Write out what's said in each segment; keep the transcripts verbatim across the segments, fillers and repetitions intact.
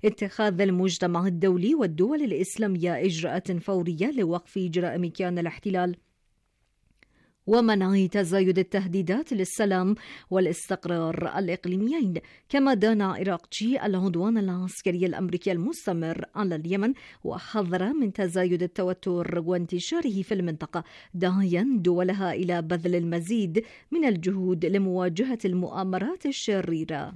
اتخاذ المجتمع الدولي والدول الإسلامية إجراءات فورية لوقف جرائم كيان الاحتلال ومنع تزايد التهديدات للسلام والاستقرار الإقليميين. كما دان عراقجي العدوان العسكري الأمريكي المستمر على اليمن وحذر من تزايد التوتر وانتشاره في المنطقة، داعيا دولها إلى بذل المزيد من الجهود لمواجهة المؤامرات الشريرة.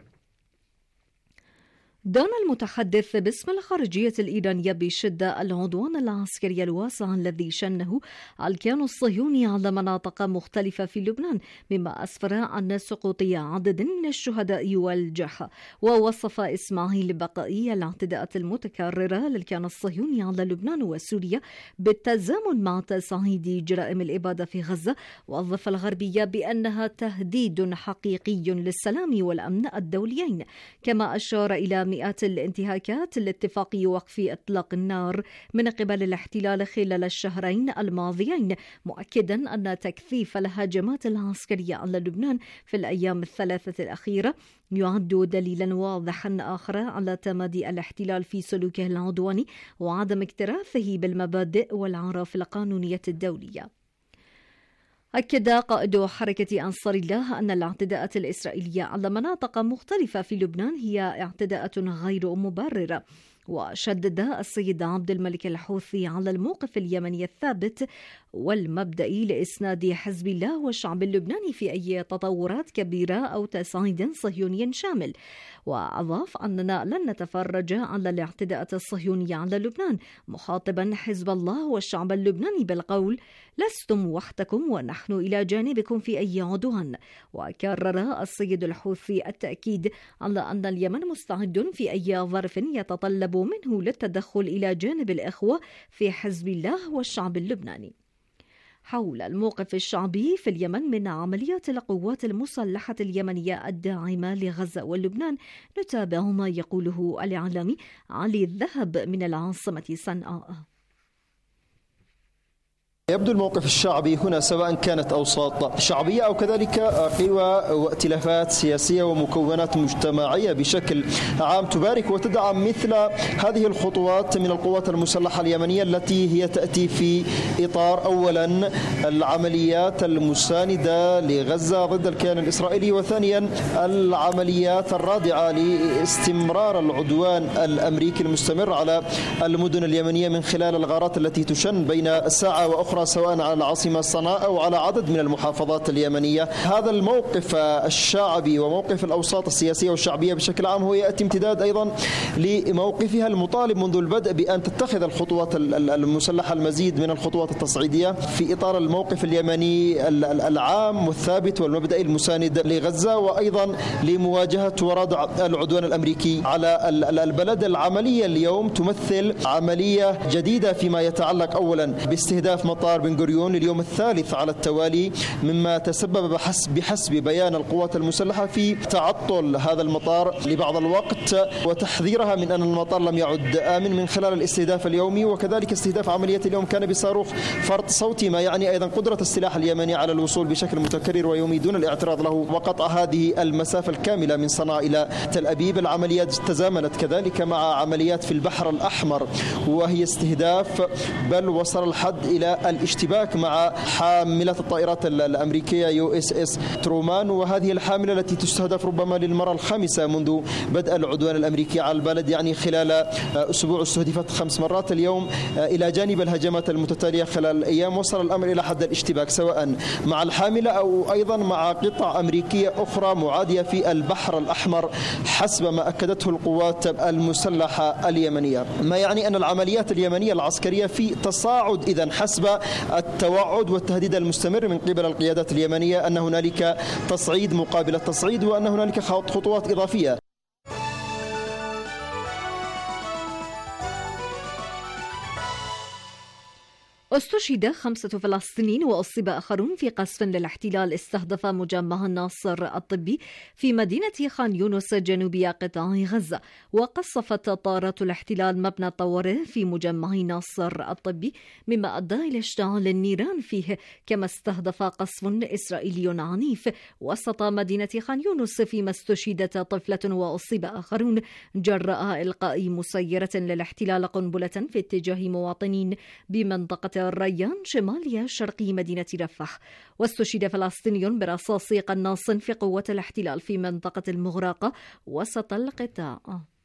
دان المتحدث باسم الخارجية الإيرانية بشدة العدوان العسكري الواسع الذي شنه الكيان الصهيوني على مناطق مختلفة في لبنان، مما أسفر عن سقوط عدد من الشهداء والجرحى. ووصف إسماعيل بقائي الاعتداءات المتكررة للكيان الصهيوني على لبنان وسوريا بالتزامن مع تصعيد جرائم الإبادة في غزة والضفة الغربية بأنها تهديد حقيقي للسلام والأمن الدوليين. كما أشار إلى مئات الانتهاكات لاتفاق وقف إطلاق النار من قبل الاحتلال خلال الشهرين الماضيين، مؤكدا أن تكثيف الهجمات العسكرية على لبنان في الأيام الثلاثة الأخيرة يعد دليلا واضحا آخر على تمادي الاحتلال في سلوكه العدواني وعدم اكتراثه بالمبادئ والعراف القانونية الدولية. أكد قائد حركة أنصار الله أن الاعتداءات الإسرائيلية على مناطق مختلفة في لبنان هي اعتداءات غير مبررة. وشدد السيد عبد الملك الحوثي على الموقف اليمني الثابت والمبدئي لإسناد حزب الله والشعب اللبناني في أي تطورات كبيرة أو تصعيد صهيوني شامل. وأضاف أننا لن نتفرج على الاعتداءات الصهيونية على لبنان، مخاطبا حزب الله والشعب اللبناني بالقول: لستم وحدكم ونحن إلى جانبكم في أي عدوان. وكرر السيد الحوثي التأكيد على أن اليمن مستعد في أي ظرف يتطلب منه للتدخل إلى جانب الإخوة في حزب الله والشعب اللبناني. حول الموقف الشعبي في اليمن من عمليات القوات المسلحة اليمنية الداعمة لغزة ولبنان، نتابع ما يقوله الإعلامي علي الذهب من العاصمة صنعاء. يبدو الموقف الشعبي هنا سواء كانت أوساط شعبية أو كذلك قوى وائتلافات سياسية ومكونات مجتمعية بشكل عام تبارك وتدعم مثل هذه الخطوات من القوات المسلحة اليمنية التي هي تأتي في إطار أولا العمليات المساندة لغزة ضد الكيان الإسرائيلي، وثانيا العمليات الرادعة لاستمرار العدوان الأمريكي المستمر على المدن اليمنية من خلال الغارات التي تشن بين ساعة وأخرى سواء على العاصمة صنعاء أو على عدد من المحافظات اليمنية. هذا الموقف الشعبي وموقف الأوساط السياسية والشعبية بشكل عام هو يأتي امتداد أيضا لموقفها المطالب منذ البدء بأن تتخذ الخطوات المسلحة المزيد من الخطوات التصعيدية في إطار الموقف اليمني العام والثابت والمبدئي المساند لغزة، وأيضا لمواجهة وردع العدوان الأمريكي على البلد. العملية اليوم تمثل عملية جديدة فيما يتعلق أولا باستهداف مطار بن غوريون لليوم الثالث على التوالي، مما تسبب بحسب, بحسب بيان القوات المسلحة في تعطل هذا المطار لبعض الوقت وتحذيرها من أن المطار لم يعد آمن من خلال الاستهداف اليومي. وكذلك استهداف عملية اليوم كان بصاروخ فرط صوتي، ما يعني أيضا قدرة السلاح اليمني على الوصول بشكل متكرر ويومي دون الاعتراض له وقطع هذه المسافة الكاملة من صنعاء إلى تل أبيب. العمليات تزامنت كذلك مع عمليات في البحر الأحمر وهي استهداف، بل وصل الحد إلى الاشتباك مع حاملة الطائرات الأمريكية يو اس اس ترومان، وهذه الحاملة التي تستهدف ربما للمرة الخامسة منذ بدء العدوان الأمريكي على البلد. يعني خلال أسبوع استهدفت خمس مرات. اليوم إلى جانب الهجمات المتتالية خلال الأيام وصل الأمر إلى حد الاشتباك سواء مع الحاملة أو أيضا مع قطع أمريكية أخرى معادية في البحر الأحمر حسب ما أكدته القوات المسلحة اليمنية، ما يعني أن العمليات اليمنية العسكرية في تصاعد إذن حسب التوعد والتهديد المستمر من قبل القيادات اليمنية أن هنالك تصعيد مقابل التصعيد وأن هنالك خطوات إضافية. استشهد خمسة فلسطينيين وأصيب آخرون في قصف للاحتلال استهدف مجمع الناصر الطبي في مدينة خان يونس جنوبي قطاع غزة. وقصفت طائرات الاحتلال مبنى الطوارئ في مجمع ناصر الطبي مما أدى إلى اشتعال النيران فيه، كما استهدف قصف إسرائيلي عنيف وسط مدينة خان يونس فيما استشهدت طفلة وأصيب آخرون جراء إلقاء مسيرة للاحتلال قنبلة في اتجاه مواطنين بمنطقة الريان شمالية شرقي مدينة رفح. واستشهد فلسطيني برصاص قناص في قوة الاحتلال في منطقة المغراقة وسط القطاع.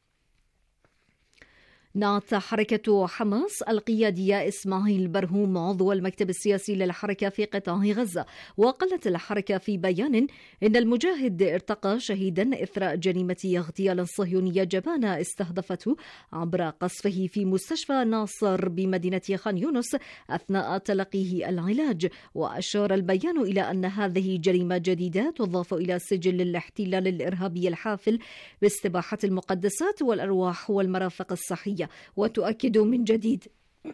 نعت حركة حماس القيادية إسماعيل برهوم عضو المكتب السياسي للحركة في قطاع غزة، وقالت الحركة في بيان إن المجاهد ارتقى شهيدا إثر جريمة اغتيال صهيونية جبانة استهدفته عبر قصفه في مستشفى ناصر بمدينة خان يونس أثناء تلقيه العلاج. وأشار البيان إلى أن هذه جريمة جديدة تضاف إلى سجل الاحتلال الإرهابي الحافل باستباحة المقدسات والأرواح والمرافق الصحية، وتؤكد من جديد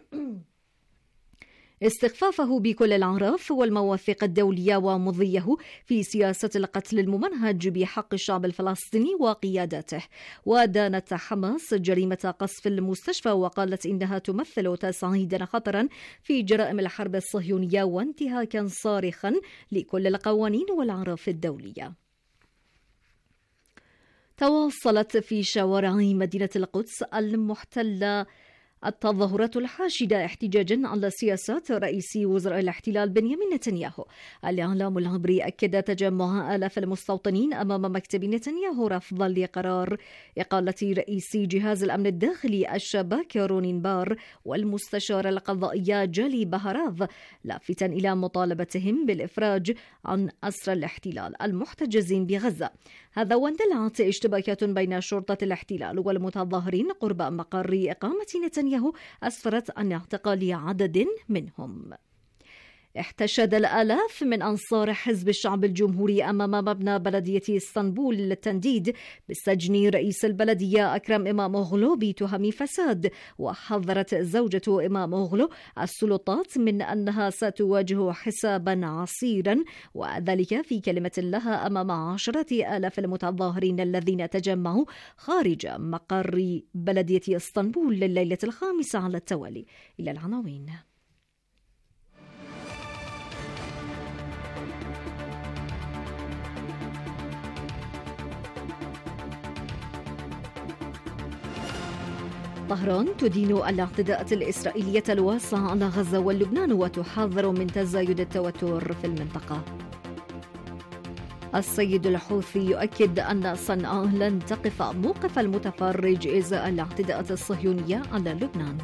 استخفافه بكل الأعراف والمواثيق الدولية ومضيه في سياسة القتل الممنهج بحق الشعب الفلسطيني وقيادته. ودانت حماس جريمة قصف المستشفى وقالت إنها تمثل تصعيدا خطرا في جرائم الحرب الصهيونية وانتهاكا صارخا لكل القوانين والأعراف الدولية. تواصلت في شوارع مدينة القدس المحتلة التظاهرات الحاشدة احتجاجا على سياسات رئيس وزراء الاحتلال بنيامين نتنياهو. الإعلام العبري أكد تجمع آلاف المستوطنين أمام مكتب نتنياهو رفضا لقرار إقالة رئيس جهاز الأمن الداخلي الشباك رونين بار والمستشار القضائية جالي بهراذ، لافتا إلى مطالبتهم بالإفراج عن أسرى الاحتلال المحتجزين بغزة. هذا واندلعت اشتباكات بين شرطة الاحتلال والمتظاهرين قرب مقر إقامة نتنياهو أسفرت عن اعتقال عدد منهم. احتشد الآلاف من أنصار حزب الشعب الجمهوري أمام مبنى بلدية اسطنبول للتنديد بالسجن رئيس البلدية أكرم إماموغلو بتهم فساد. وحذرت زوجة إماموغلو السلطات من أنها ستواجه حسابا عسيرا، وذلك في كلمة لها أمام عشرة آلاف المتظاهرين الذين تجمعوا خارج مقر بلدية اسطنبول لليلة الخامسة على التوالي. إلى العناوين. طهران تدين الاعتداءات الإسرائيلية الواسعة على غزة واللبنان وتحذر من تزايد التوتر في المنطقة. السيد الحوثي يؤكد أن صنعاء لن تقف موقف المتفرج إزاء الاعتداءات الصهيونية على لبنان.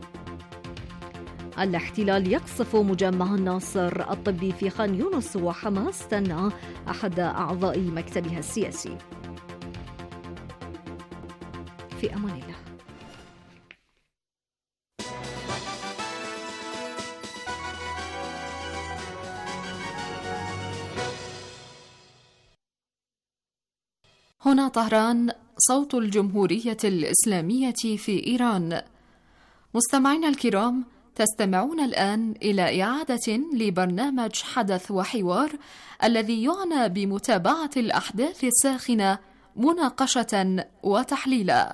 الاحتلال يقصف مجمع الناصر الطبي في خان يونس وحماس تنعى أحد أعضاء مكتبها السياسي. في أمان الله. هنا طهران، صوت الجمهورية الإسلامية في إيران. مستمعينا الكرام، تستمعون الآن إلى إعادة لبرنامج حدث وحوار الذي يعنى بمتابعة الأحداث الساخنة مناقشة وتحليلا.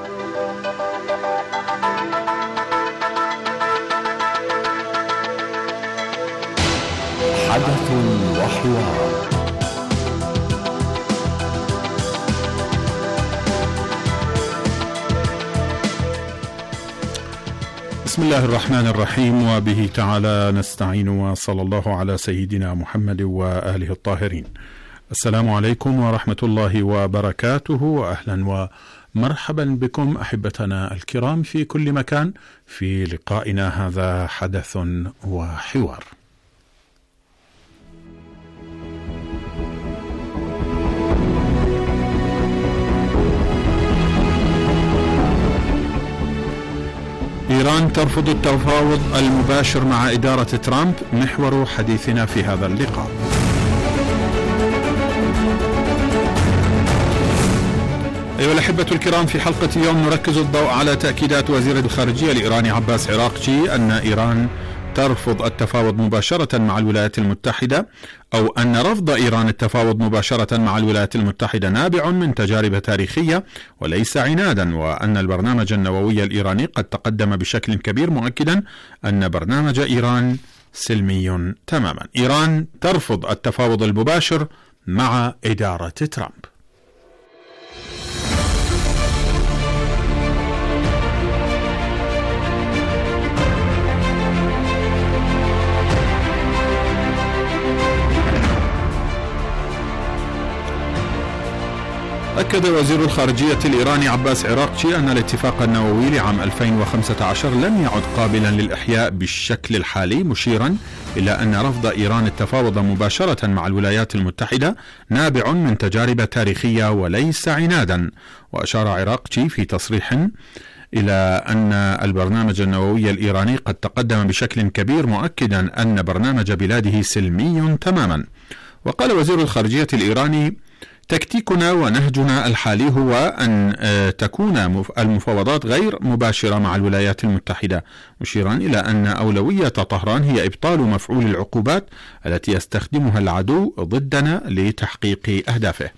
حدث وحوار. بسم الله الرحمن الرحيم، وبه تعالى نستعين، وصلى الله على سيدنا محمد وآله الطاهرين. السلام عليكم ورحمة الله وبركاته، وأهلا ومرحبا بكم أحبتنا الكرام في كل مكان في لقائنا هذا حدث وحوار. إيران ترفض التفاوض المباشر مع إدارة ترامب، محور حديثنا في هذا اللقاء. أيها الأحبة الكرام، في حلقة اليوم نركز الضوء على تأكيدات وزير الخارجية الإيراني عباس عراقجي أن إيران ترفض التفاوض مباشرة مع الولايات المتحدة، أو أن رفض إيران التفاوض مباشرة مع الولايات المتحدة نابع من تجارب تاريخية وليس عنادا، وأن البرنامج النووي الإيراني قد تقدم بشكل كبير، مؤكدا أن برنامج إيران سلمي تماما. إيران ترفض التفاوض المباشر مع إدارة ترامب. أكد وزير الخارجية الإيراني عباس عراقچي أن الاتفاق النووي لعام ألفين وخمسة عشر لم يعد قابلا للإحياء بالشكل الحالي، مشيرا إلى أن رفض إيران التفاوض مباشرة مع الولايات المتحدة نابع من تجارب تاريخية وليس عنادا. وأشار عراقچي في تصريح إلى أن البرنامج النووي الإيراني قد تقدم بشكل كبير، مؤكدا أن برنامج بلاده سلمي تماما. وقال وزير الخارجية الإيراني: تكتيكنا ونهجنا الحالي هو أن تكون المفاوضات غير مباشرة مع الولايات المتحدة، مشيرا إلى أن أولوية طهران هي إبطال مفعول العقوبات التي يستخدمها العدو ضدنا لتحقيق أهدافه.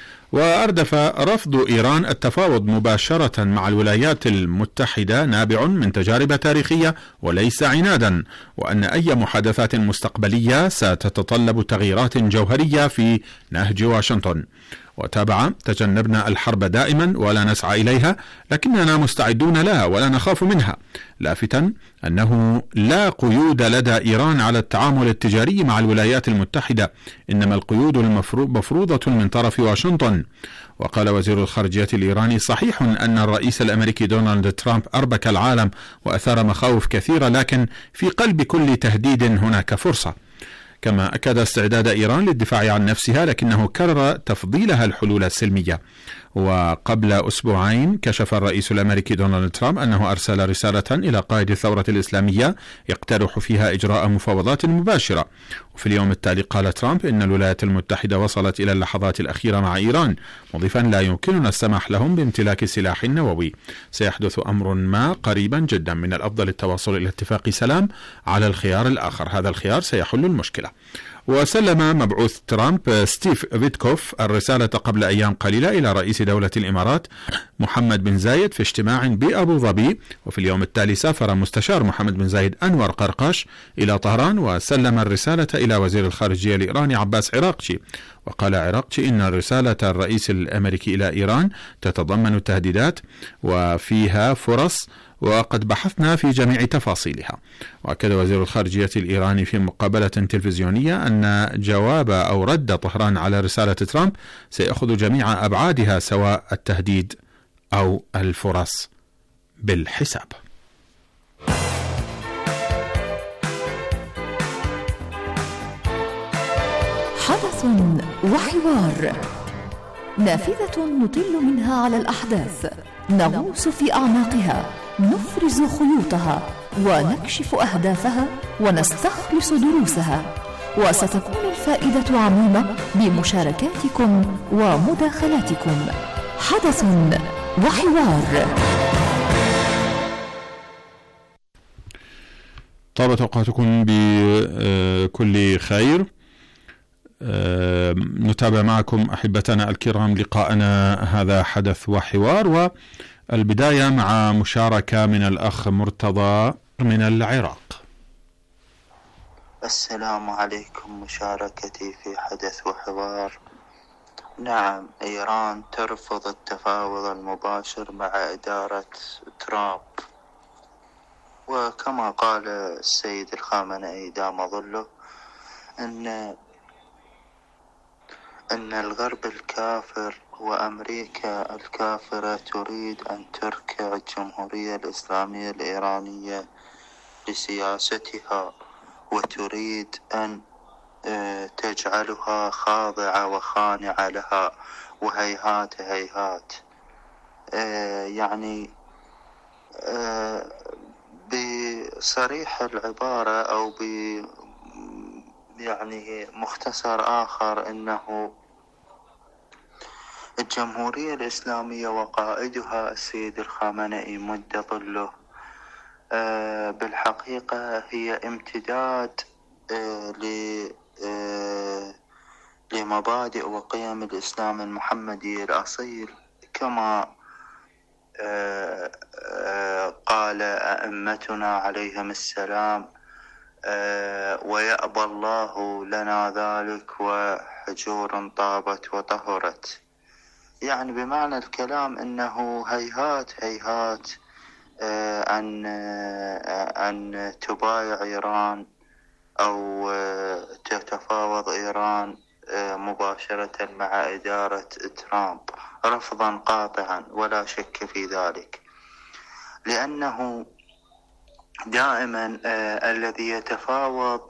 وأردف رفض إيران التفاوض مباشرة مع الولايات المتحدة نابع من تجارب تاريخية وليس عنادا، وأن أي محادثات مستقبلية ستتطلب تغييرات جوهرية في نهج واشنطن. وتابع: تجنبنا الحرب دائما ولا نسعى إليها، لكننا مستعدون لها ولا نخاف منها، لافتا أنه لا قيود لدى إيران على التعامل التجاري مع الولايات المتحدة، إنما القيود المفروضة من طرف واشنطن. وقال وزير الخارجية الإيراني: صحيح أن الرئيس الأمريكي دونالد ترامب أربك العالم وأثار مخاوف كثيرة، لكن في قلب كل تهديد هناك فرصة. كما أكد استعداد إيران للدفاع عن نفسها، لكنه كرر تفضيلها الحلول السلمية. وقبل أسبوعين كشف الرئيس الأمريكي دونالد ترامب أنه أرسل رسالة إلى قائد الثورة الإسلامية يقترح فيها إجراء مفاوضات مباشرة. وفي اليوم التالي قال ترامب إن الولايات المتحدة وصلت إلى اللحظات الأخيرة مع إيران، مضيفا: لا يمكننا السماح لهم بامتلاك سلاح نووي، سيحدث أمر ما قريبا جدا، من الأفضل التواصل إلى اتفاق سلام على الخيار الآخر، هذا الخيار سيحل المشكلة. وسلم مبعوث ترامب ستيف فيتكوف الرسالة قبل أيام قليلة إلى رئيس دولة الإمارات محمد بن زايد في اجتماع بأبو ظبي. وفي اليوم التالي سافر مستشار محمد بن زايد أنور قرقاش إلى طهران وسلم الرسالة إلى وزير الخارجية الإيراني عباس عراقچي. وقال عراقچي إن رسالة الرئيس الأمريكي إلى إيران تتضمن تهديدات وفيها فرص، وقد بحثنا في جميع تفاصيلها. وأكد وزير الخارجية الإيراني في مقابلة تلفزيونية أن جواب أو رد طهران على رسالة ترامب سيأخذ جميع أبعادها، سواء التهديد أو الفرص، بالحساب. حدث وحوار، نافذة نطل منها على الأحداث، نغوص في أعماقها، نفرز خيوطها ونكشف أهدافها ونستخلص دروسها، وستكون الفائدة عميمة بمشاركاتكم ومداخلاتكم. حدث وحوار. طابت أوقاتكم بكل خير. نتابع معكم أحبتنا الكرام لقاءنا هذا حدث وحوار، والبداية مع مشاركة من الأخ مرتضى من العراق. السلام عليكم، مشاركتي في حدث وحوار. نعم، إيران ترفض التفاوض المباشر مع إدارة ترامب، وكما قال السيد الخامنئي دام ظله أن أن الغرب الكافر وأمريكا الكافرة تريد أن تركع الجمهورية الإسلامية الإيرانية لسياستها، وتريد أن تجعلها خاضعة وخانعة لها، وهيهات هيهات. يعني بصريح العبارة أو ب يعني مختصر آخر، أنه الجمهورية الإسلامية وقائدها السيد الخامنئي مد ظله بالحقيقة هي امتداد لمبادئ وقيم الإسلام المحمدي الأصيل، كما قال أئمتنا عليهم السلام: ويأبى الله لنا ذلك وحجور طابت وطهرت. يعني بمعنى الكلام أنه هيهات هيهات أن أن تبايع إيران أو تتفاوض إيران مباشرة مع إدارة ترامب رفضا قاطعا ولا شك في ذلك، لأنه دائما الذي يتفاوض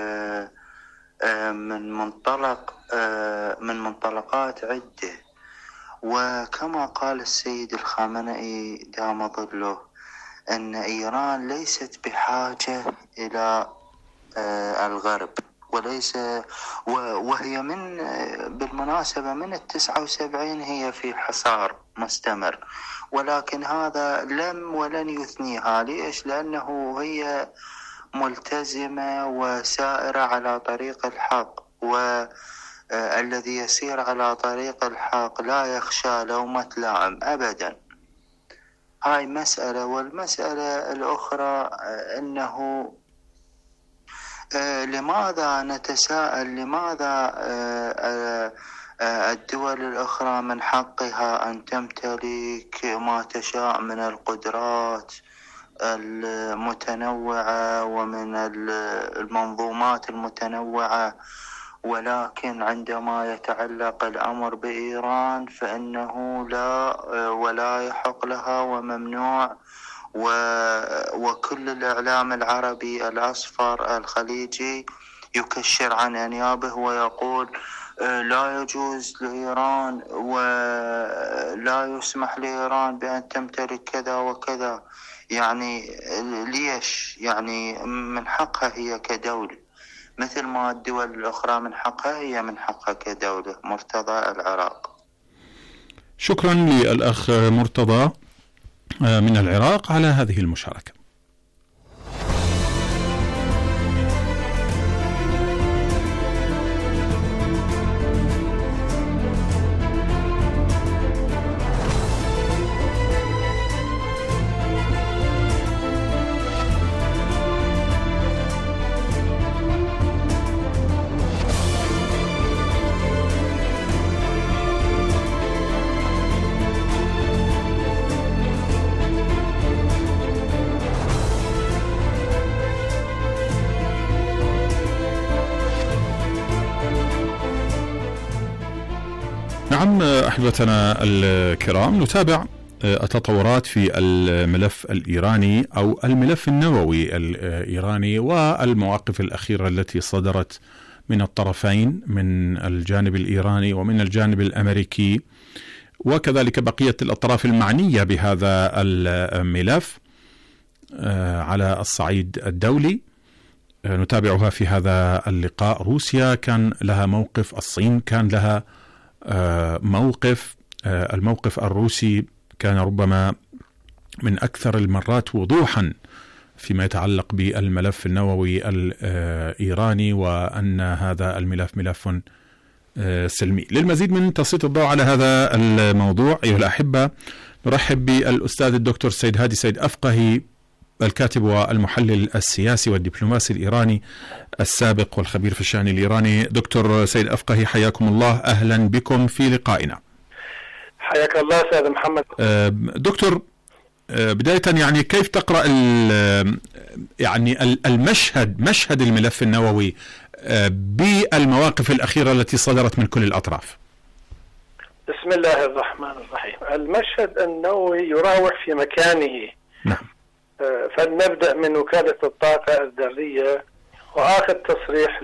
من منطلق من منطلقات عدة، وكما قال السيد الخامنئي دام ظله أن إيران ليست بحاجة إلى الغرب، وليس وهي من بالمناسبة من التسعة وسبعين هي في حصار مستمر، ولكن هذا لم ولن يثنيها. ليش؟ لأنه هي ملتزمة وسائرة على طريق الحق، والذي يسير على طريق الحق لا يخشى لومة لائم أبدا. هاي مسألة. والمسألة الأخرى أنه لماذا نتساءل لماذا الدول الأخرى من حقها أن تمتلك ما تشاء من القدرات المتنوعة ومن المنظومات المتنوعة، ولكن عندما يتعلق الأمر بإيران فإنه لا ولا يحق لها وممنوع. وكل الإعلام العربي الأصفر الخليجي يكشر عن أنيابه ويقول لا يجوز لإيران ولا يسمح لإيران بأن تمتلك كذا وكذا. يعني ليش؟ يعني من حقها هي كدولة مثل ما الدول الأخرى من حقها هي من حقها كدولة. مرتضى، العراق. شكرا للأخ مرتضى من العراق على هذه المشاركة. نعم أحبتنا الكرام، نتابع التطورات في الملف الإيراني أو الملف النووي الإيراني والمواقف الأخيرة التي صدرت من الطرفين، من الجانب الإيراني ومن الجانب الأمريكي، وكذلك بقية الأطراف المعنية بهذا الملف على الصعيد الدولي. نتابعها في هذا اللقاء. روسيا كان لها موقف، الصين كان لها موقف. الموقف الروسي كان ربما من أكثر المرات وضوحا فيما يتعلق بالملف النووي الإيراني، وأن هذا الملف ملف سلمي. للمزيد من تسليط الضوء على هذا الموضوع أيها الأحبة، نرحب بالأستاذ الدكتور سيد هادي سيد أفقهي، الكاتب والمحلل السياسي والدبلوماسي الإيراني السابق والخبير في الشأن الإيراني. دكتور سيد أفقهي، حياكم الله، أهلا بكم في لقائنا. حياك الله سيد محمد. دكتور، بداية يعني كيف تقرأ يعني المشهد مشهد الملف النووي بالمواقف الأخيرة التي صدرت من كل الأطراف؟ بسم الله الرحمن الرحيم. المشهد النووي يراوح في مكانه. نعم. فلنبدأ من وكالة الطاقة الذرية، وآخر تصريح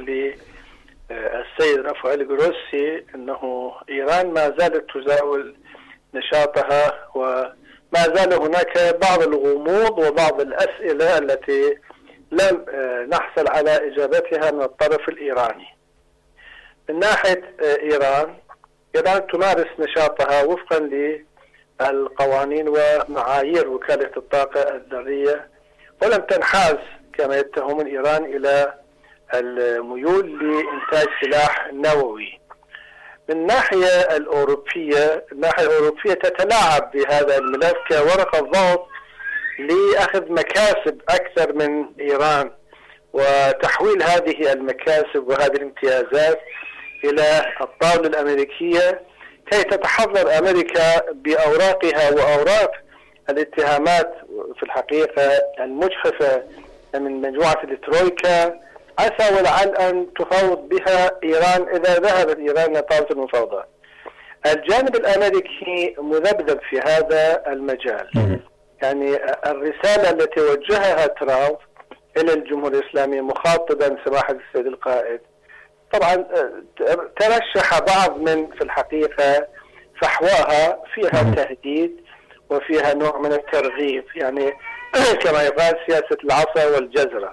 للسيد رافائيل جروسي أنه إيران ما زالت تزاول نشاطها، وما زال هناك بعض الغموض وبعض الأسئلة التي لم نحصل على إجابتها من الطرف الإيراني. من ناحية إيران، إيران تمارس نشاطها وفقا للقوانين ومعايير وكالة الطاقة الذرية، ولم تنحاز كما يتهمون إيران إلى الميول لإنتاج سلاح نووي. من الناحية الأوروبية، الناحية الأوروبية تتلاعب بهذا الملف كورقة ضغط لأخذ مكاسب أكثر من إيران وتحويل هذه المكاسب وهذه الامتيازات إلى الطاولة الأمريكية كي تتحضر أمريكا بأوراقها وأوراق الاتهامات في الحقيقة المجحفة من مجموعة الترويكا، عسى ولعل أن تفاوض بها إيران إذا ذهبت إيران إلى طاولة المفاوضات. الجانب الأمريكي مذبذب في هذا المجال. يعني الرسالة التي وجهها ترامب إلى الجمهورية الإسلامية مخاطبا سماحة السيد القائد، طبعا ترشح بعض من في الحقيقة فحواها فيها تهديد وفيها نوع من الترغيب، يعني كما يقال سياسة العصا والجزرة.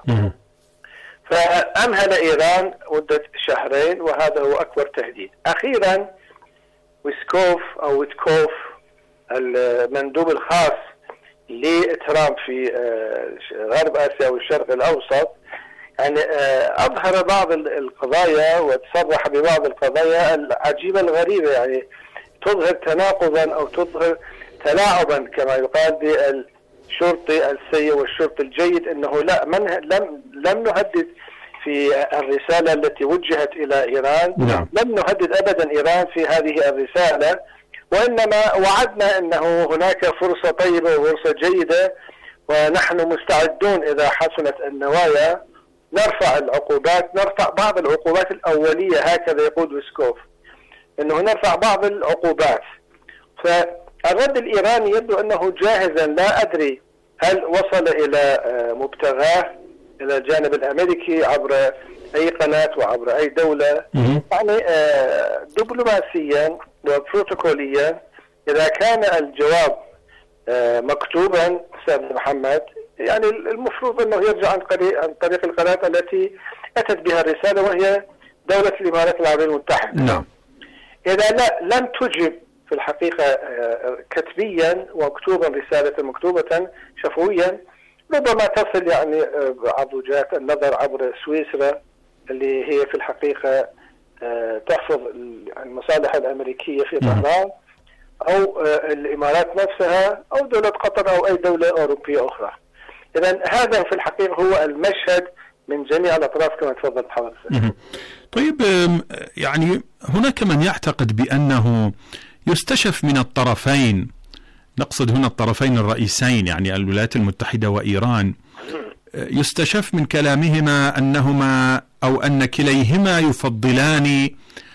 فأمهل إيران مدة شهرين وهذا هو أكبر تهديد. أخيرا ويسكوف أو ويتكوف المندوب الخاص لترامب في غرب آسيا والشرق الأوسط يعني أظهر بعض القضايا وتصرح ببعض القضايا العجيبة الغريبة، يعني تظهر تناقضا أو تظهر تلاعبا كما يقال بالشرطي السيء والشرطي الجيد، أنه لا من لم لم نهدد في الرسالة التي وجهت إلى إيران، نعم. لم نهدد أبدا إيران في هذه الرسالة، وإنما وعدنا أنه هناك فرصة طيبة وفرصة جيدة ونحن مستعدون إذا حسنت النوايا نرفع العقوبات، نرفع بعض العقوبات الأولية، هكذا يقول ويسكوف أنه نرفع بعض العقوبات. فالرد الإيراني يبدو أنه جاهزا، لا أدري هل وصل إلى مبتغاه إلى الجانب الأمريكي عبر أي قناة وعبر أي دولة، يعني دبلوماسيا وبروتوكوليا إذا كان الجواب مكتوبا أستاذ محمد، يعني المفروض أنه يرجع عن طريق القناة التي أتت بها الرسالة وهي دولة الإمارات العربية المتحدة. نعم. إذا لا لم تجب في الحقيقة كتبيا ومكتوبا رسالة مكتوبة شفويا، ربما تصل يعني عبر وجهات النظر عبر سويسرا اللي هي في الحقيقة تحفظ المصالح الأمريكية في طهران، أو الإمارات نفسها، أو دولة قطر، أو أي دولة أوروبية أخرى. إذن هذا في الحقيقة هو المشهد من جميع الأطراف كما تفضل حضرتك. طيب، يعني هناك من يعتقد بأنه يستشف من الطرفين، نقصد هنا الطرفين الرئيسين يعني الولايات المتحدة وإيران، يستشف من كلامهما أنهما أو أن كليهما يفضلان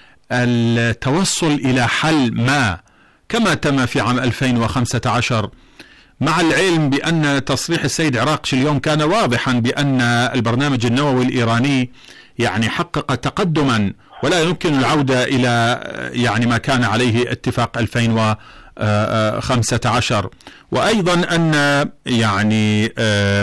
التوصل إلى حل ما كما تم في عام ألفين وخمسة عشر، مع العلم بأن تصريح السيد عراقشي اليوم كان واضحا بأن البرنامج النووي الإيراني يعني حقق تقدما ولا يمكن العودة إلى يعني ما كان عليه اتفاق ألفين وخمسة عشر، وأيضا أن يعني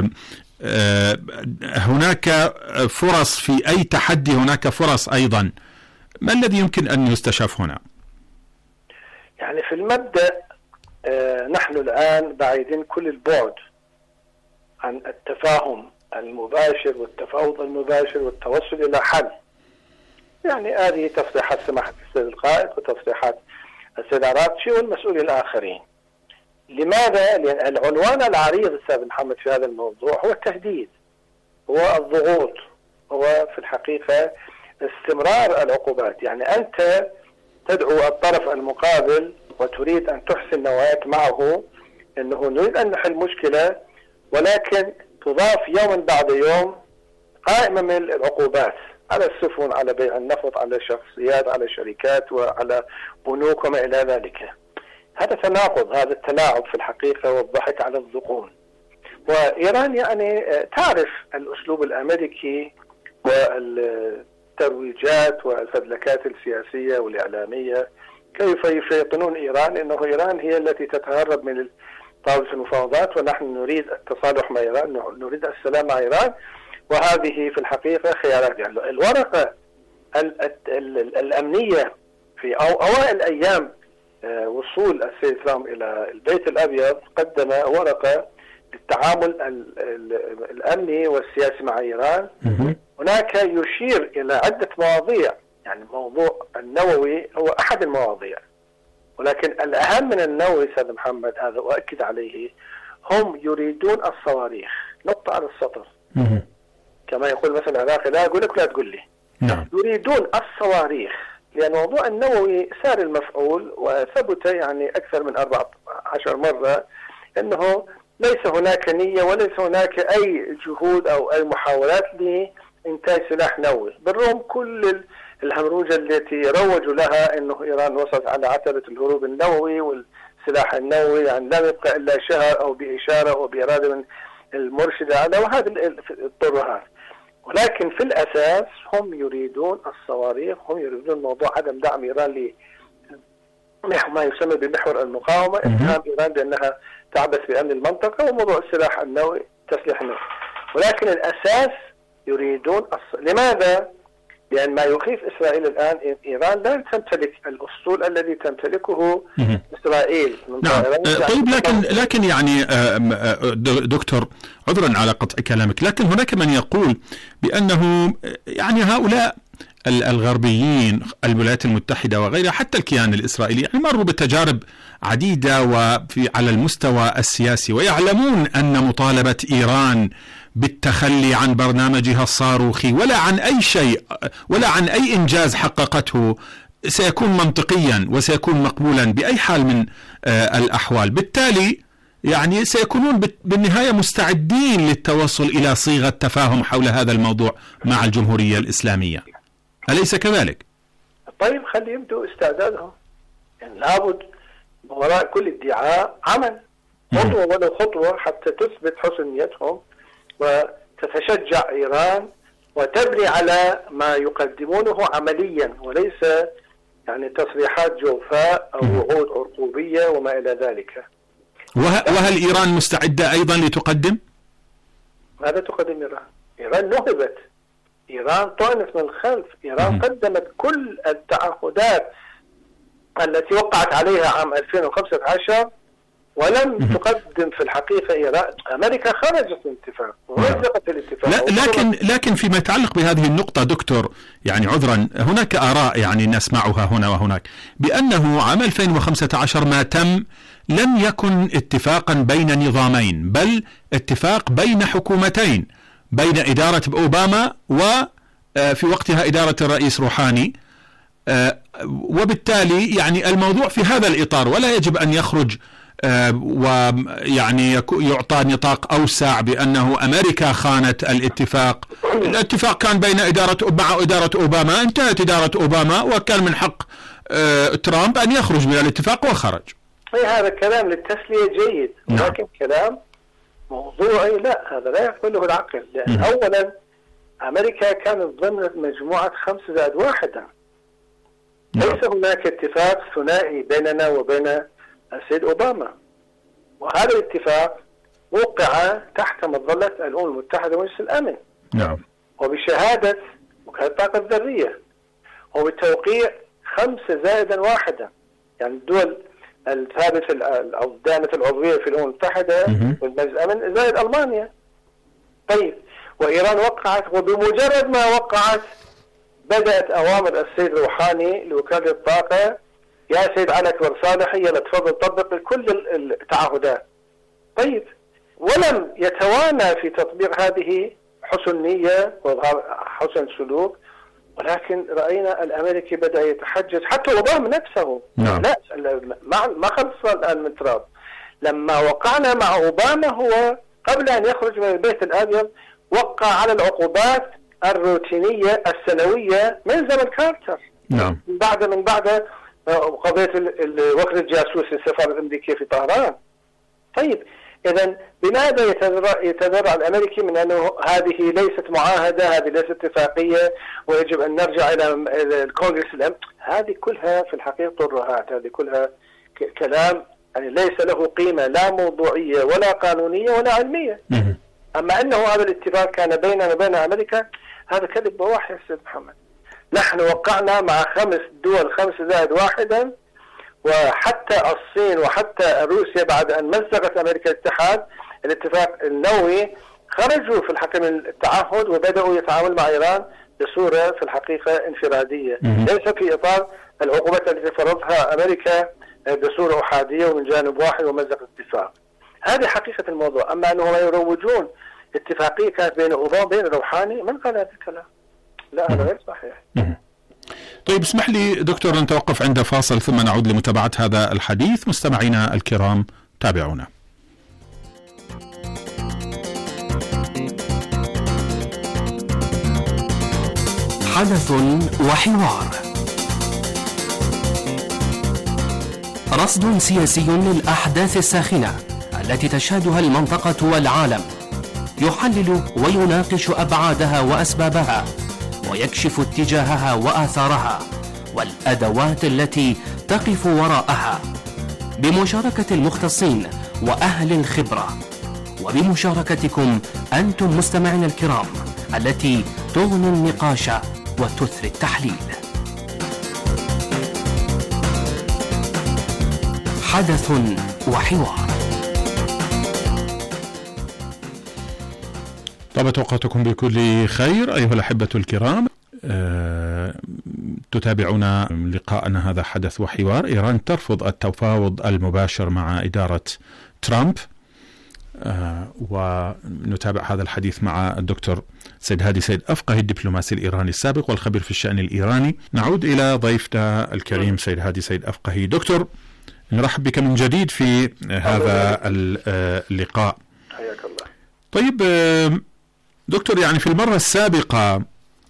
هناك فرص في أي تحدي، هناك فرص أيضا. ما الذي يمكن أن يستشف هنا؟ يعني في المبدأ نحن الآن بعيدين كل البعد عن التفاهم المباشر والتفاوض المباشر والتوصل إلى حل. يعني هذه تصريحات سماحة السيد القائد وتصريحات السيد عراقشي والمسؤولين الآخرين. لماذا؟ لأن العنوان العريض أستاذ محمد في هذا الموضوع هو التهديد، هو الضغوط، هو في الحقيقة استمرار العقوبات. يعني أنت تدعو الطرف المقابل وتريد أن تحسن نواياك معه أنه نريد أن نحل مشكلة، ولكن تضاف يوما بعد يوم قائمة من العقوبات على السفن، على بيع النفط، على شخصيات، على شركات، وعلى بنوك وما إلى ذلك. هذا تناقض، هذا التلاعب في الحقيقة والضحك على الذقون. وإيران يعني تعرف الأسلوب الأمريكي والترويجات والفدلكات السياسية والإعلامية، كيف يفيقنون إيران أنه إيران هي التي تتهرب من طاولة المفاوضات ونحن نريد التصالح مع إيران، نريد السلام مع إيران، وهذه في الحقيقة خيارات. يعني الورقة الأمنية في أوائل أيام وصول السيد ترامب إلى البيت الأبيض قدم ورقة للتعامل الأمني والسياسي مع إيران. هناك يشير إلى عدة مواضيع، يعني موضوع النووي هو أحد المواضيع، ولكن الأهم من النووي سيد محمد، هذا أؤكد عليه، هم يريدون الصواريخ. نقطة على السطر. كما يقول مثلا العراقي لا أقول لك لا تقول لي. نعم. يريدون الصواريخ، لأن موضوع النووي سار المفعول وثبت يعني أكثر من أربعة عشر مرة أنه ليس هناك نية وليس هناك أي جهود أو أي محاولات لإنتاج سلاح نووي، بالرغم كل الهمروجة التي روجوا لها أنه إيران وصلت على عتبة الهروب النووي والسلاح النووي، يعني لم يبقى إلا شهر أو بإشارة أو بإرادة من المرشد على، وهذه الطرهات. ولكن في الأساس هم يريدون الصواريخ، هم يريدون موضوع عدم دعم إيران ل ما يسمى بمحور المقاومة، اتهام إيران بأنها تعبث بأمن المنطقة، وموضوع السلاح النووي تسليح النووي. ولكن الأساس يريدون الص... لماذا؟ لأن ما يخيف إسرائيل الآن إيران لا تمتلك الأسطول الذي تمتلكه إسرائيل. نعم. طيب لكن لكن يعني دكتور، عذرا على قطع كلامك، لكن هناك من يقول بأنه يعني هؤلاء الغربيين، الولايات المتحدة وغيرها، حتى الكيان الإسرائيلي، يعني مروا بتجارب عديدة وفي على المستوى السياسي، ويعلمون أن مطالبة إيران بالتخلي عن برنامجها الصاروخي ولا عن أي شيء ولا عن أي إنجاز حققته سيكون منطقيا وسيكون مقبولا بأي حال من الأحوال. بالتالي يعني سيكونون بالنهاية مستعدين للتوصل إلى صيغة تفاهم حول هذا الموضوع مع الجمهورية الإسلامية، أليس كذلك؟ طيب خلي يبدو استعدادهم، يعني لابد وراء كل ادعاء عمل، خطوة ولو خطوة حتى تثبت حسن نيتهم وتتشجع إيران وتبني على ما يقدمونه عمليا، وليس يعني تصريحات جوفاء أو وعود عرقوبية وما إلى ذلك. وهل إيران مستعدة أيضا لتقدم؟ ماذا تقدم إيران؟ إيران نهبت، إيران طعنت من الخلف، إيران م- قدمت كل التعهدات التي وقعت عليها عام ألفين وخمسة عشر، ولم م- تقدم في الحقيقة إيران. أمريكا خرجت من الاتفاق ورزقت الاتفاق. لا لكن لكن فيما يتعلق بهذه النقطة دكتور، يعني عذرا، هناك آراء يعني نسمعها هنا وهناك بأنه عام ألفين وخمسة عشر ما تم لم يكن اتفاقا بين نظامين، بل اتفاق بين حكومتين، بين إدارة أوباما وفي وقتها إدارة الرئيس روحاني، وبالتالي يعني الموضوع في هذا الإطار، ولا يجب أن يخرج ويعني يعطى نطاق أوسع بأنه أمريكا خانت الاتفاق. الاتفاق كان بين إدارة مع إدارة أوباما، انتهت إدارة أوباما وكان من حق ترامب أن يخرج من الاتفاق وخرج. هذا كلام للتسلية جيد، لكن كلام موضوعي لا، هذا لا يقبله العقل. لأن م. أولا أمريكا كانت ضمن مجموعة خمسة زائد واحدة، ليس هناك اتفاق ثنائي بيننا وبين السيد أوباما، وهذا الاتفاق وقع تحت مظلة الأمم المتحدة ومجلس الأمن، نعم، وبشهادة وكالة الطاقة الذرية، وبتوقيع خمسة زائدا واحدة، يعني الدول الثابتة الدائمة العضوية في الأمم المتحدة والمجلس الأمن زائد ألمانيا. طيب، وإيران وقعت، وبمجرد ما وقعت بدأت أوامر السيد روحاني لوكالة الطاقة: يا سيد علي أكبر صالحي يلا تفضل طبق كل التعهدات. طيب، ولم يتوانى في تطبيق هذه حسن نية وإظهار حسن سلوك، ولكن رأينا الأمريكي بدأ يتحجج، حتى أوباما نفسه. نعم. لا، ما خلص الآن من ترامب. لما وقعنا مع أوباما هو قبل أن يخرج من البيت الأبيض وقع على العقوبات الروتينية السنوية من زمن كارتر. نعم. من بعد من بعد قضية الوكر الجاسوسي السفارة الأمريكية في طهران. طيب، إذن لماذا يتذرع, يتذرع الأمريكي من أنه هذه ليست معاهدة، هذه ليست اتفاقية، ويجب أن نرجع إلى الكونغرس الأمريكي؟ هذه كلها في الحقيقة طرهات، هذه كلها كلام يعني ليس له قيمة لا موضوعية ولا قانونية ولا علمية. أما أنه هذا الاتفاق كان بيننا وبين أمريكا، هذا كذب بواح يا سيد محمد. نحن وقعنا مع خمس دول خمسة زائد واحدا، وحتى الصين وحتى روسيا بعد أن مزقت أمريكا الاتحاد الاتفاق النووي خرجوا في الحقيقة من التعهد وبدأوا يتعاملوا مع إيران بصورة في الحقيقة انفرادية، ليس في إطار العقوبات التي فرضها أمريكا بصورة أحادية ومن جانب واحد ومزق الاتفاق. هذه حقيقة الموضوع. أما أنهم يروجون اتفاقية كانت بين أوباما وبين روحاني، من قال هذا الكلام؟ لا، هذا غير صحيح. طيب اسمح لي دكتور نتوقف عند فاصل ثم نعود لمتابعة هذا الحديث. مستمعينا الكرام تابعونا. حدث وحوار، رصد سياسي للأحداث الساخنة التي تشهدها المنطقة والعالم، يحلل ويناقش أبعادها وأسبابها، ويكشف اتجاهها وآثارها والأدوات التي تقف وراءها، بمشاركة المختصين وأهل الخبرة، وبمشاركتكم أنتم مستمعين الكرام التي تغني النقاش وتثري التحليل. حدث وحوار. طابت أوقاتكم بكل خير أيها الأحبة الكرام. أه تتابعون لقاءنا هذا حدث وحوار. إيران ترفض التفاوض المباشر مع إدارة ترامب، أه ونتابع هذا الحديث مع الدكتور سيد هادي سيد أفقهي الدبلوماسي الإيراني السابق والخبير في الشأن الإيراني. نعود إلى ضيفنا الكريم سيد هادي سيد أفقهي. دكتور، نرحب بك من جديد في هذا اللقاء. حياك الله. طيب دكتور، يعني في المرة السابقة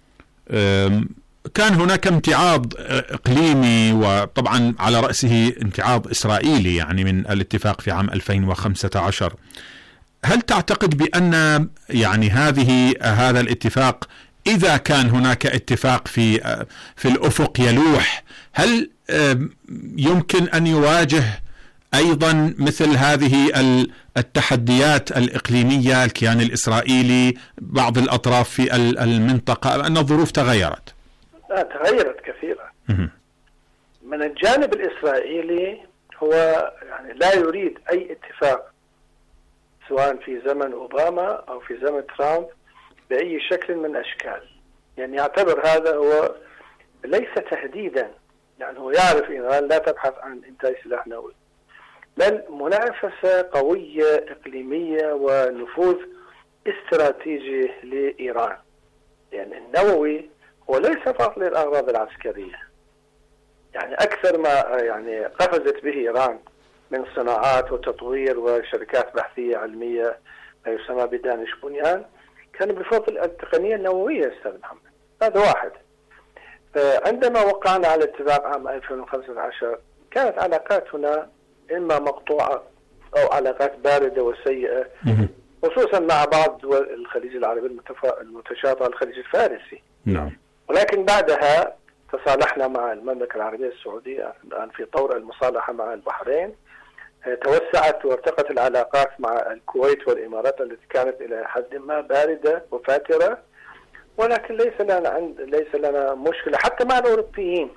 كان هناك امتعاض إقليمي، وطبعا على رأسه امتعاض إسرائيلي يعني من الاتفاق في عام ألفين وخمسة عشر. هل تعتقد بأن يعني هذه هذا الاتفاق، إذا كان هناك اتفاق في في الأفق يلوح، هل يمكن أن يواجه أيضا مثل هذه التحديات الإقليمية الكيان الإسرائيلي بعض الأطراف في المنطقة، أن الظروف تغيرت؟ لا، تغيرت كثيرا. من الجانب الإسرائيلي هو يعني لا يريد أي اتفاق سواء في زمن أوباما أو في زمن ترامب بأي شكل من أشكال. يعني يعتبر هذا هو ليس تهديدا، يعني هو يعرف إيران لا تبحث عن إنتاج سلاح نووي، بل منافسة قوية إقليمية ونفوذ استراتيجي لإيران. يعني النووي هو ليس فقط للأغراض العسكرية، يعني أكثر ما يعني قفزت به إيران من صناعات وتطوير وشركات بحثية علمية ما يسمى بدانش بنيان كان بفضل التقنية النووية أستاذ محمد. هذا واحد. فعندما وقعنا على اتفاق عام ألفين وخمسة عشر كانت علاقاتنا إما مقطوعة أو علاقات باردة وسيئة، خصوصا مع بعض دول الخليج العربي المتشاطئة الخليج الفارسي. نعم. ولكن بعدها تصالحنا مع المملكة العربية السعودية الآن في طور المصالحة مع البحرين. توسعت وارتقت العلاقات مع الكويت والإمارات التي كانت إلى حد ما باردة وفاترة، ولكن ليس لنا عند ليس لنا مشكلة حتى مع الأوروبيين.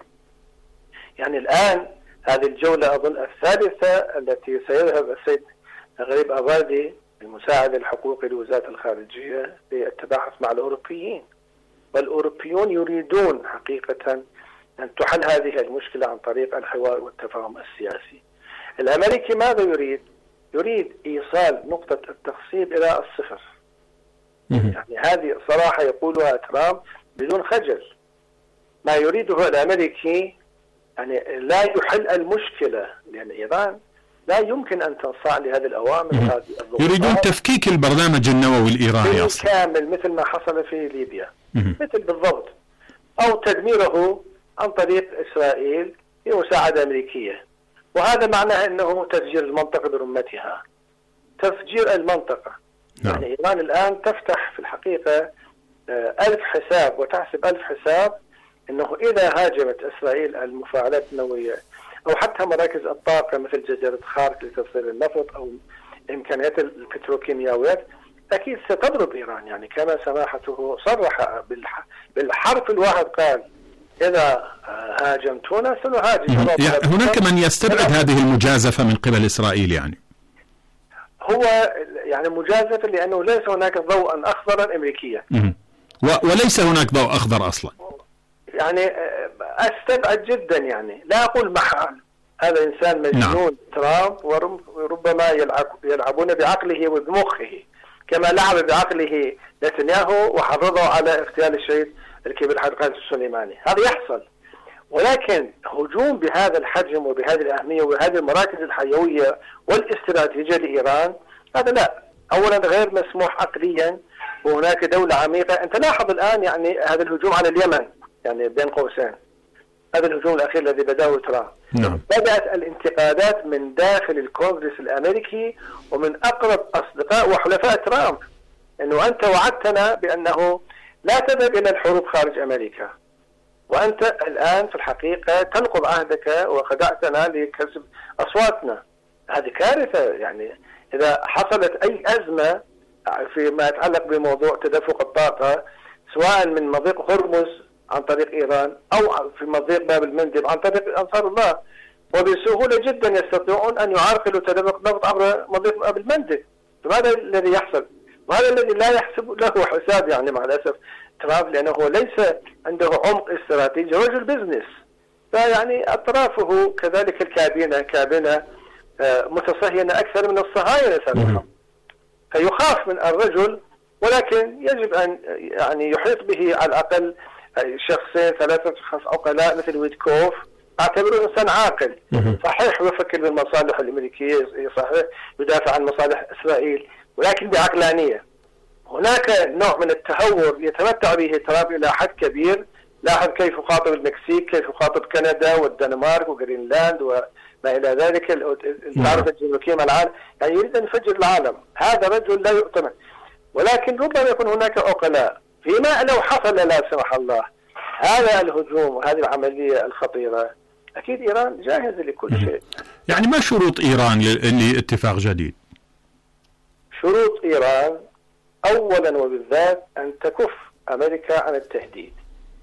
يعني الآن هذه الجولة أظن الثالثة التي سيذهب السيد غريب أبادي المساعد الحقوقي لوزارة الخارجية للتباحث مع الأوروبيين، والأوروبيون يريدون حقيقة أن تحل هذه المشكلة عن طريق الحوار والتفاهم السياسي. الأمريكي ماذا يريد؟ يريد إيصال نقطة التخصيب إلى الصفر. يعني هذه صراحة يقولها ترامب بدون خجل. ما يريده الأمريكي يعني لا يحل المشكلة، لأن إيران لا يمكن أن تنصاع لهذه الأوامر. هذه يريدون تفكيك البرنامج النووي الإيراني بالكامل مثل ما حصل في ليبيا، مثل بالضبط، أو تدميره عن طريق إسرائيل بمساعدة أمريكية. وهذا معناه أنه تفجير المنطقة برمتها، تفجير المنطقة. نعم. يعني إيران الآن تفتح في الحقيقة ألف حساب وتحسب ألف حساب أنه إذا هاجمت إسرائيل المفاعلات النووية أو حتى مراكز الطاقة مثل جزيرة خارق لتصدير النفط أو إمكانيات البتروكيماويات، أكيد ستضرب إيران. يعني كما سماحته صرح بالحرف الواحد قال إذا هاجمتونا سنهاجم. هناك من يستبعد هذه المجازفة من قبل إسرائيل يعني. هو يعني مجازفا لأنه ليس هناك ضوءا أخضرا أمريكيا، وليس هناك ضوء أخضر أصلا. يعني أستبعد جدا، يعني لا أقول محال، هذا إنسان مجنون. نعم. ترامب وربما يلعب يلعبون بعقله وبمخه كما لعب بعقله نتنياهو وحرضه على اغتيال الشهيد الكبير حاج قاسم السليماني. هذا يحصل، ولكن هجوم بهذا الحجم وبهذه الأهمية وبهذه المراكز الحيوية والاستراتيجية لإيران، هذا لا، أولا غير مسموح عقليا، وهناك دولة عميقة. أنت لاحظ الآن يعني هذا الهجوم على اليمن، يعني بين قوسين هذا الهجوم الأخير الذي بدأه ترامب. نعم. بدأت الانتقادات من داخل الكونغرس الأمريكي ومن أقرب أصدقاء وحلفاء ترامب، أنه أنت وعدتنا بأنه لا تذهب إلى الحروب خارج أمريكا، وأنت الآن في الحقيقة تنقض عهدك وخدعتنا لكسب أصواتنا. هذه كارثة. يعني إذا حصلت أي أزمة فيما يتعلق بموضوع تدفق الطاقة سواء من مضيق هرمز عن طريق إيران أو في مضيق باب المندب عن طريق أنصار الله، وبسهولة جدا يستطيعون أن يعرقلوا تدفق النفط عبر مضيق باب المندب. فهذا الذي يحصل، وهذا الذي لا يحسب له حساب يعني مع الأسف ترامب، لأنه هو ليس عنده عمق استراتيجي، رجل بزنس. فيعني أطرافه كذلك الكابينة كابينة متصهينة أكثر من الصهاينة سابقا، فيخاف من الرجل، ولكن يجب أن يعني يحيط به على الأقل شخصين ثلاثة أشخاص عقلاء مثل ويتكوف، أعتبره إنسان عاقل. صحيح يفكر بالمصالح الأمريكية، صحيح يدافع عن مصالح إسرائيل، ولكن بعقلانية. هناك نوع من التهور يتمتع به ترامب إلى حد كبير. لاحظ كيف يخاطب المكسيك، كيف يخاطب كندا والدنمارك وغرينلاند وما إلى ذلك، التعرف الجنوبية مع العالم، يعني يريد أن يفجر العالم. هذا رجل لا يؤتمن، ولكن ربما يكون هناك عقلاء فيما لو حصل لا سمح الله هذا الهجوم وهذه العملية الخطيرة، أكيد إيران جاهزة لكل شيء. يعني ما شروط إيران لاتفاق جديد؟ شروط إيران أولا وبالذات أن تكف أمريكا عن التهديد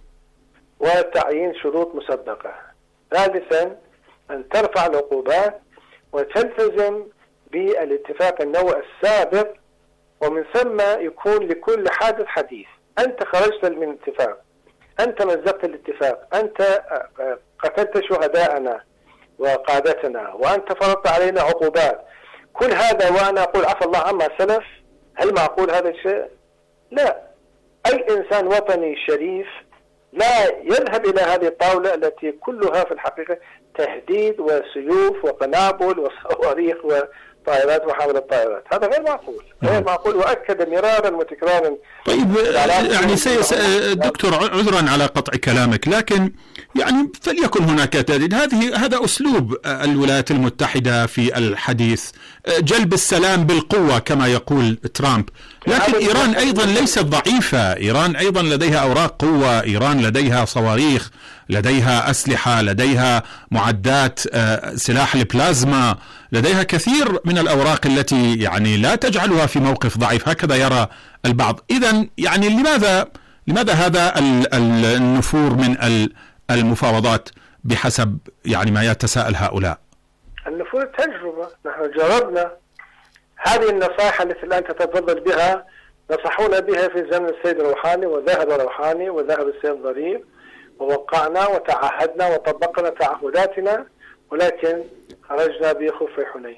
وتعيين شروط مسبقة. ثالثا أن ترفع العقوبات وتلتزم بالاتفاق النووي السابق، ومن ثم يكون لكل حادث حديث. أنت خرجت من الاتفاق، أنت مزقت الاتفاق، أنت قتلت شهداءنا وقادتنا، وأنت فرضت علينا عقوبات. كل هذا وأنا أقول عفى الله عما سلف، هل معقول هذا الشيء؟ لا. أي إنسان وطني شريف لا يذهب إلى هذه الطاولة التي كلها في الحقيقة تهديد وسيوف وقنابل وصواريخ وطائرات وحاملة طائرات. هذا غير معقول، غير معقول، وأكد مرارا وتكرارا. طيب يعني سيس دكتور، عذرا على قطع كلامك، لكن يعني فليكن هناك تهديد. هذه هذا أسلوب الولايات المتحدة في الحديث، جلب السلام بالقوة كما يقول ترامب. لكن إيران أيضا ليست ضعيفة، إيران أيضا لديها أوراق قوة، إيران لديها صواريخ، لديها أسلحة، لديها معدات سلاح البلازما، لديها كثير من الأوراق التي يعني لا تجعلها في موقف ضعيف، هكذا يرى البعض. إذن يعني لماذا لماذا هذا النفور من المفاوضات بحسب يعني ما يتساءل هؤلاء؟ النفور تجربة، نحن جربنا هذه النصائح التي الآن تتفضل بها، نصحونا بها في زمن السيد روحاني، وذهب روحاني وذهب السيد ظريف، ووقعنا وتعهدنا وطبقنا تعهداتنا، ولكن خرجنا بخف حنين.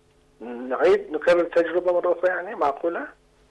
نعيد نكرر التجربة مرة أخرى؟ يعني معقولة؟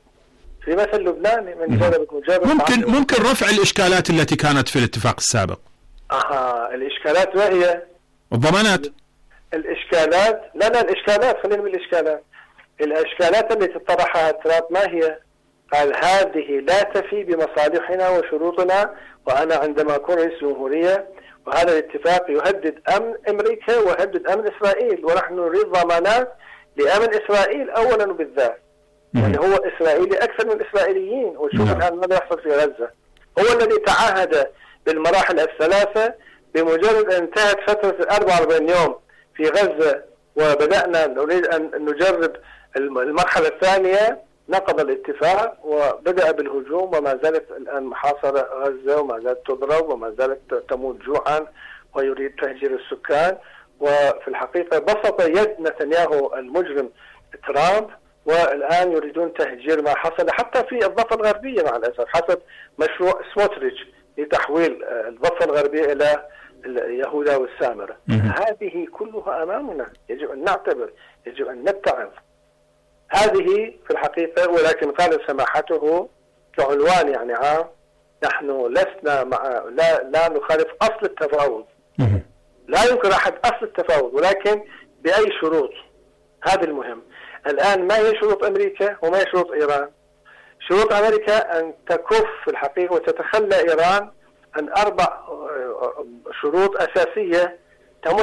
في مثل لبناني من جرب مجرب. ممكن ممكن رفع الإشكالات التي كانت في الاتفاق السابق. أها، الإشكالات ما هي؟ الضمانات. الإشكالات لا لا الإشكالات خلينا من الإشكالات. الإشكالات التي طرحها ترامب ما هي؟ قال هذه لا تفي بمصالحنا وشروطنا، وأنا عندما أكون رئيس جمهورية وهذا الاتفاق يهدد أمن أمريكا ويهدد أمن إسرائيل، ونحن نريد ضمانات لأمن إسرائيل أولا وبالذات. يعني هو إسرائيلي أكثر من الإسرائيليين، وشوف الآن ماذا يحصل في غزة. هو الذي تعهد بالمراحل الثلاثة. بمجرد أن انتهت فترة أربعة وأربعين يوم في غزة وبدأنا نريد أن نجرب المرحلة الثانية، نقض الاتفاق وبدأ بالهجوم، وما زالت الآن محاصرة غزة، وما زالت تضرب، وما زالت تموت جوعا، ويريد تهجير السكان. وفي الحقيقة بسط يد نتنياهو المجرم ترامب والآن يريدون تهجير ما حصل حتى في الضفة الغربية مع الأسف حسب مشروع سموتريتش لتحويل الضفة الغربية إلى يهودا والسامرة. هذه كلها أمامنا، يجب أن نعتبر، يجب أن نتعظ. هذه في الحقيقة، ولكن قال سماحته كعنوان يعني عام: نحن لسنا مع لا لا نخالف أصل التفاوض، لا يمكن أحد أصل التفاوض، ولكن بأي شروط. هذا المهم. الآن ما هي شروط أمريكا وما هي شروط إيران؟ شروط أمريكا أن تكف في الحقيقة وتتخلى إيران عن أربع شروط أساسية تمس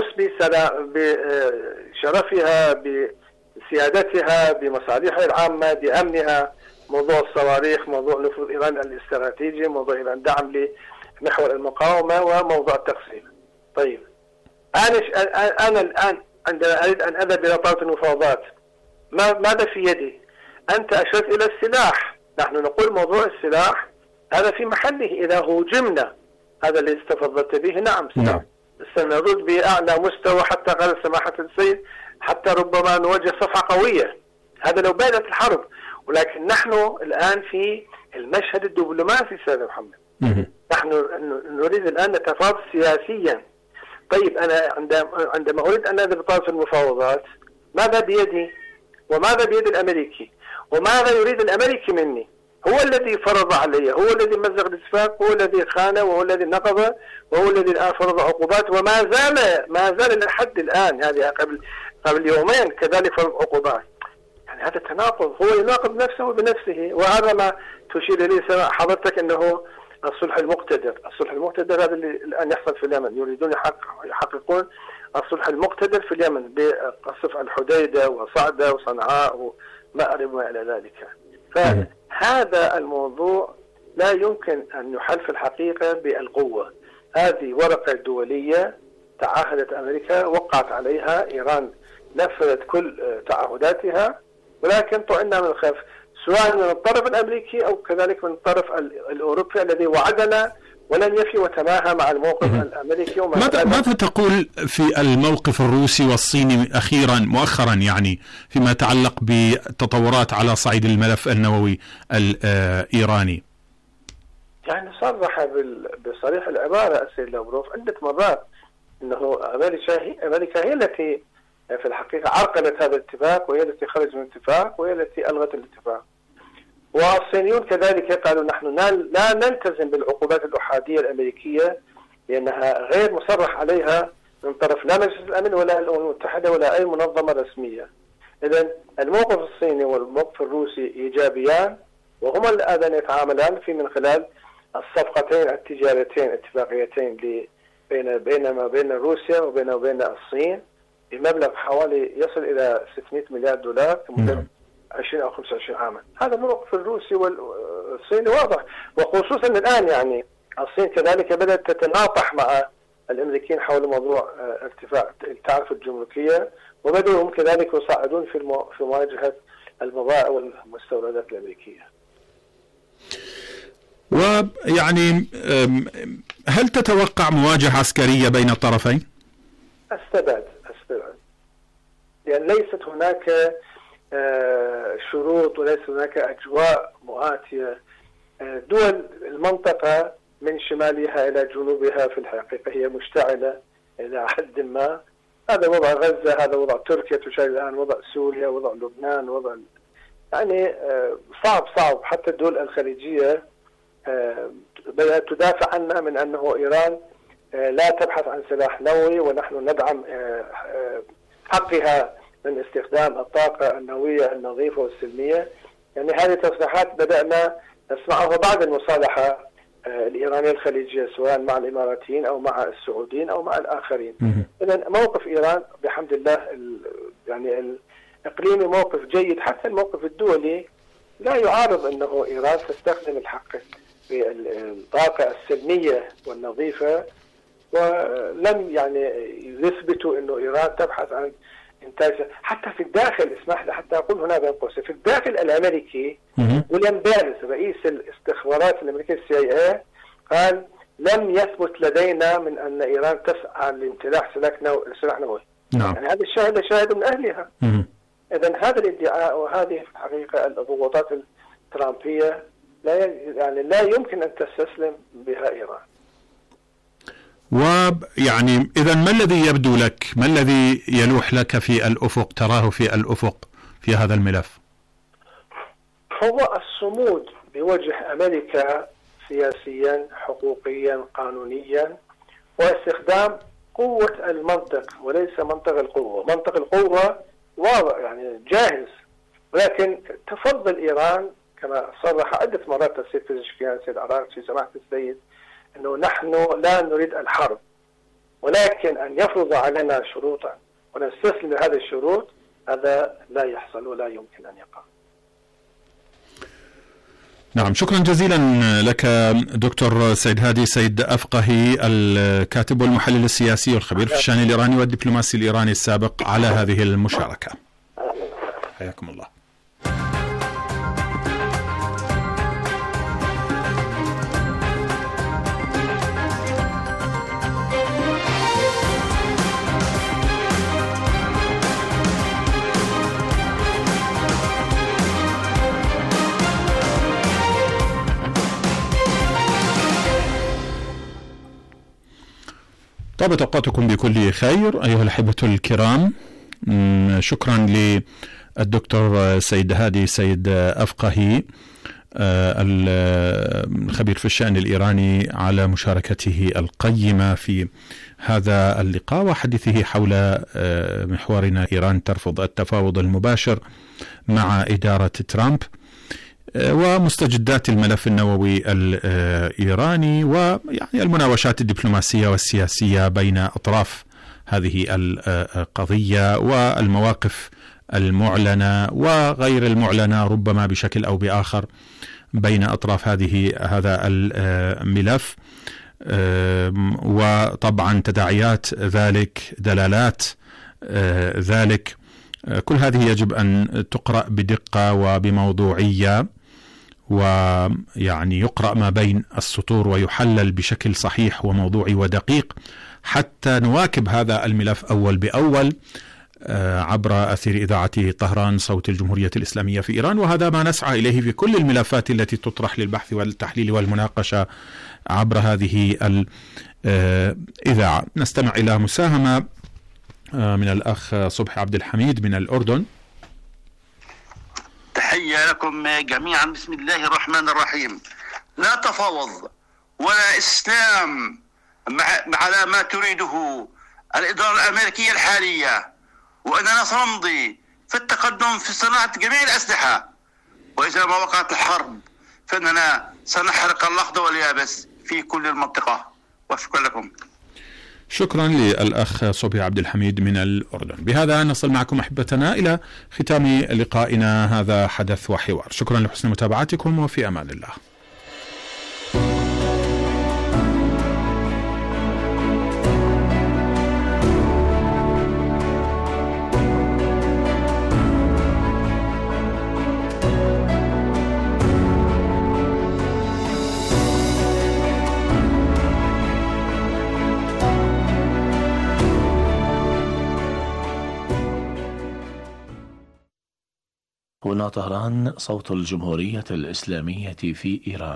بشرفها، بسيادتها، بمصالحها العامة، بأمنها. موضوع الصواريخ، موضوع نفوذ إيران الاستراتيجي، موضوع إيران دعم لمحور المقاومة، وموضوع التقسيم. طيب أنا أنا الآن عندما أريد أن أذهب إلى طاولة المفاوضات ماذا في يدي؟ أنت أشرت إلى السلاح. نحن نقول موضوع السلاح هذا في محله إذا هوجمنا، هذا اللي استفضلت به. نعم نعم سنرد بأعلى مستوى حتى قال سماحة السيد حتى ربما نواجه صفعة قوية، هذا لو بدأت الحرب. ولكن نحن الآن في المشهد الدبلوماسي سيد محمد، نحن نريد الآن نتفاوض سياسيا. طيب أنا عندما أريد أن أذهب طرف المفاوضات ماذا بيدي وماذا بيد الأمريكي وماذا يريد الأمريكي مني؟ هو الذي فرض علي، هو الذي مزق الاتفاق، هو الذي خان، وهو الذي نقض، وهو الذي الآن فرض عقوبات، وما زال ما زال لحد الآن، هذه قبل قبل يومين كذلك فرض عقوبات. يعني هذا تناقض، هو يناقض نفسه بنفسه. وهذا ما تشير إليه حضرتك أنه الصلح المقتدر. الصلح المقتدر هذا اللي الآن يحصل في اليمن، يريدون يحققون الصلح المقتدر في اليمن بقصف الحديدة وصعدة وصنعاء ومأرب وما إلى ذلك. فهذا الموضوع لا يمكن أن يحل في الحقيقة بالقوة. هذه ورقة دولية تعهدت أمريكا، وقعت عليها إيران، نفذت كل تعهداتها، ولكن طعنا من الخلف سواء من الطرف الأمريكي أو كذلك من الطرف الأوروبي الذي وعدنا ولن يفي وتماهى مع الموقف الأمريكي. ماذا, ماذا تقول في الموقف الروسي والصيني أخيرا مؤخرا، يعني فيما يتعلق بالتطورات على صعيد الملف النووي الإيراني؟ يعني صرح بصريح العبارة السيد لافروف عدة مرات أنه أمريكا هي, أمريكا هي التي في الحقيقة عرقلت هذا الاتفاق، وهي التي خرج من الاتفاق، وهي التي ألغت الاتفاق. والصينيون كذلك قالوا نحن لا نلتزم بالعقوبات الأحادية الأمريكية لأنها غير مصرح عليها من طرف لا مجلس الأمن ولا الأمم المتحدة ولا أي منظمة رسمية. إذن الموقف الصيني والموقف الروسي إيجابيان، وهما الآن يتعاملان في من خلال الصفقتين التجاريتين اتفاقيتين بين بين ما بين روسيا وبين وبين الصين بمبلغ حوالي يصل إلى ستمائة مليار دولار لمدة عشرين أو خمسة وعشرين عاما. هذا الموقف الروسي والصيني واضح، وخصوصا الآن يعني الصين كذلك بدأت تتناطح مع الأمريكيين حول موضوع ارتفاع التعرفة الجمركية، وبدأوا هم كذلك يصعدون في المو... في مواجهة البضائع والمستوردات الأمريكية. ويعني هل تتوقع مواجهة عسكرية بين الطرفين؟ استبعد استبعد يعني ليست هناك شروط وليس هناك أجواء مؤاتية. دول المنطقة من شمالها إلى جنوبها في الحقيقة هي مشتعلة إلى حد ما. هذا وضع غزة، هذا وضع تركيا تشاهد الآن، وضع سوريا، وضع لبنان، وضع يعني صعب صعب. حتى الدول الخليجية بدأت تدافع عنا من أنه إيران لا تبحث عن سلاح نووي، ونحن ندعم حقها من استخدام الطاقة النووية النظيفة والسلمية. يعني هذه تصريحات بدأنا نسمعها بعد المصالحة الإيرانية الخليجية سواء مع الإماراتيين أو مع السعوديين أو مع الآخرين. إذن موقف إيران بحمد الله يعني الإقليمي موقف جيد. حتى الموقف الدولي لا يعارض أنه إيران تستخدم الحق في الطاقة السلمية والنظيفة، ولم يعني يثبتوا أنه إيران تبحث عن إنتاج. حتى في الداخل، اسمح لي حتى أقول هنا بين قوسين، في الداخل الأمريكي ويليام بيرنز رئيس الاستخبارات الأمريكية السي اي اي قال لم يثبت لدينا من أن إيران تسعى لامتلاك سلاح نووي. نعم. يعني هذا الشاهد شاهد من أهلها. إذن هذا الادعاء وهذه الحقيقة الضغوطات الترامبية لا يعني لا يمكن أن تستسلم بها إيران. ويعني إذا ما الذي يبدو لك، ما الذي يلوح لك في الأفق، تراه في الأفق في هذا الملف؟ هو الصمود بوجه أمريكا سياسيا حقوقيا قانونيا، واستخدام قوة المنطق وليس منطق القوة. منطق القوة واضح يعني جاهز، ولكن تفضل إيران كما صرح عدة مرات السيد بيزشكيان السيد عراقجي سماحة السيد أنه نحن لا نريد الحرب، ولكن أن يفرض علينا شروطا ونستسلم لهذه الشروط هذا لا يحصل ولا يمكن أن يقع. نعم، شكرا جزيلا لك دكتور سيد هادي سيد أفقهي، الكاتب والمحلل السياسي والخبير في الشأن الإيراني والدبلوماسي الإيراني السابق، على هذه المشاركة. حياكم الله. طابت أوقاتكم بكل خير أيها الأحبة الكرام. شكرا للدكتور سيد هادي سيد أفقهي الخبير في الشأن الإيراني على مشاركته القيمة في هذا اللقاء وحديثه حول محورنا إيران ترفض التفاوض المباشر مع إدارة ترامب ومستجدات الملف النووي الإيراني ويعني المناوشات الدبلوماسية والسياسية بين أطراف هذه القضية والمواقف المعلنة وغير المعلنة ربما بشكل أو بآخر بين أطراف هذه هذا الملف، وطبعا تداعيات ذلك، دلالات ذلك، كل هذه يجب أن تقرأ بدقة وبموضوعية، ويعني يقرأ ما بين السطور ويحلل بشكل صحيح وموضوعي ودقيق حتى نواكب هذا الملف أول بأول عبر أثير إذاعة طهران صوت الجمهورية الإسلامية في إيران. وهذا ما نسعى إليه في كل الملفات التي تطرح للبحث والتحليل والمناقشة عبر هذه الإذاعة. نستمع إلى مساهمة من الأخ صبحي عبد الحميد من الأردن. تحية لكم جميعا. بسم الله الرحمن الرحيم. لا تفاوض ولا إسلام على ما تريده الإدارة الأمريكية الحالية، وأننا سنمضي في التقدم في صناعة جميع الأسلحة، وإذا ما وقعت الحرب فإننا سنحرق الأخضر واليابس في كل المنطقة. وشكرا لكم. شكرا للأخ صبحي عبد الحميد من الأردن. بهذا نصل معكم أحبتنا إلى ختام لقائنا هذا حدث وحوار. شكرا لحسن متابعتكم وفي أمان الله. هنا طهران صوت الجمهورية الإسلامية في إيران.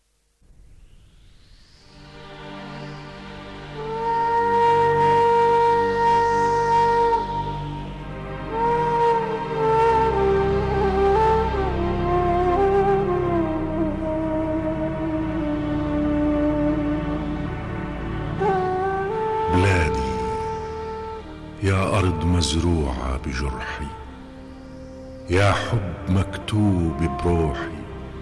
بلادي يا أرض مزروعة بجرحي، يا حب مكتوب بروحي،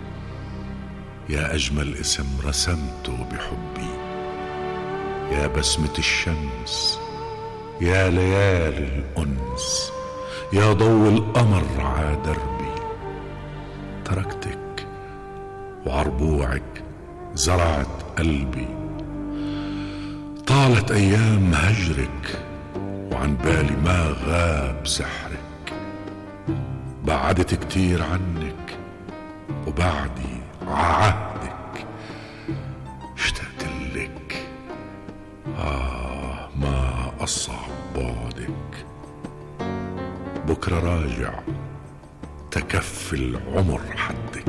يا أجمل اسم رسمته بحبي، يا بسمة الشمس، يا ليالي الأنس، يا ضوء القمر ع دربي. تركتك وعربوعك زرعت قلبي، طالت أيام هجرك وعن بالي ما غاب سحرك. بعدت كتير عنك وبعدي عهدك اشتقت لك، آه ما أصعب بعدك. بكرة بكرة راجع تكفي العمر حدك.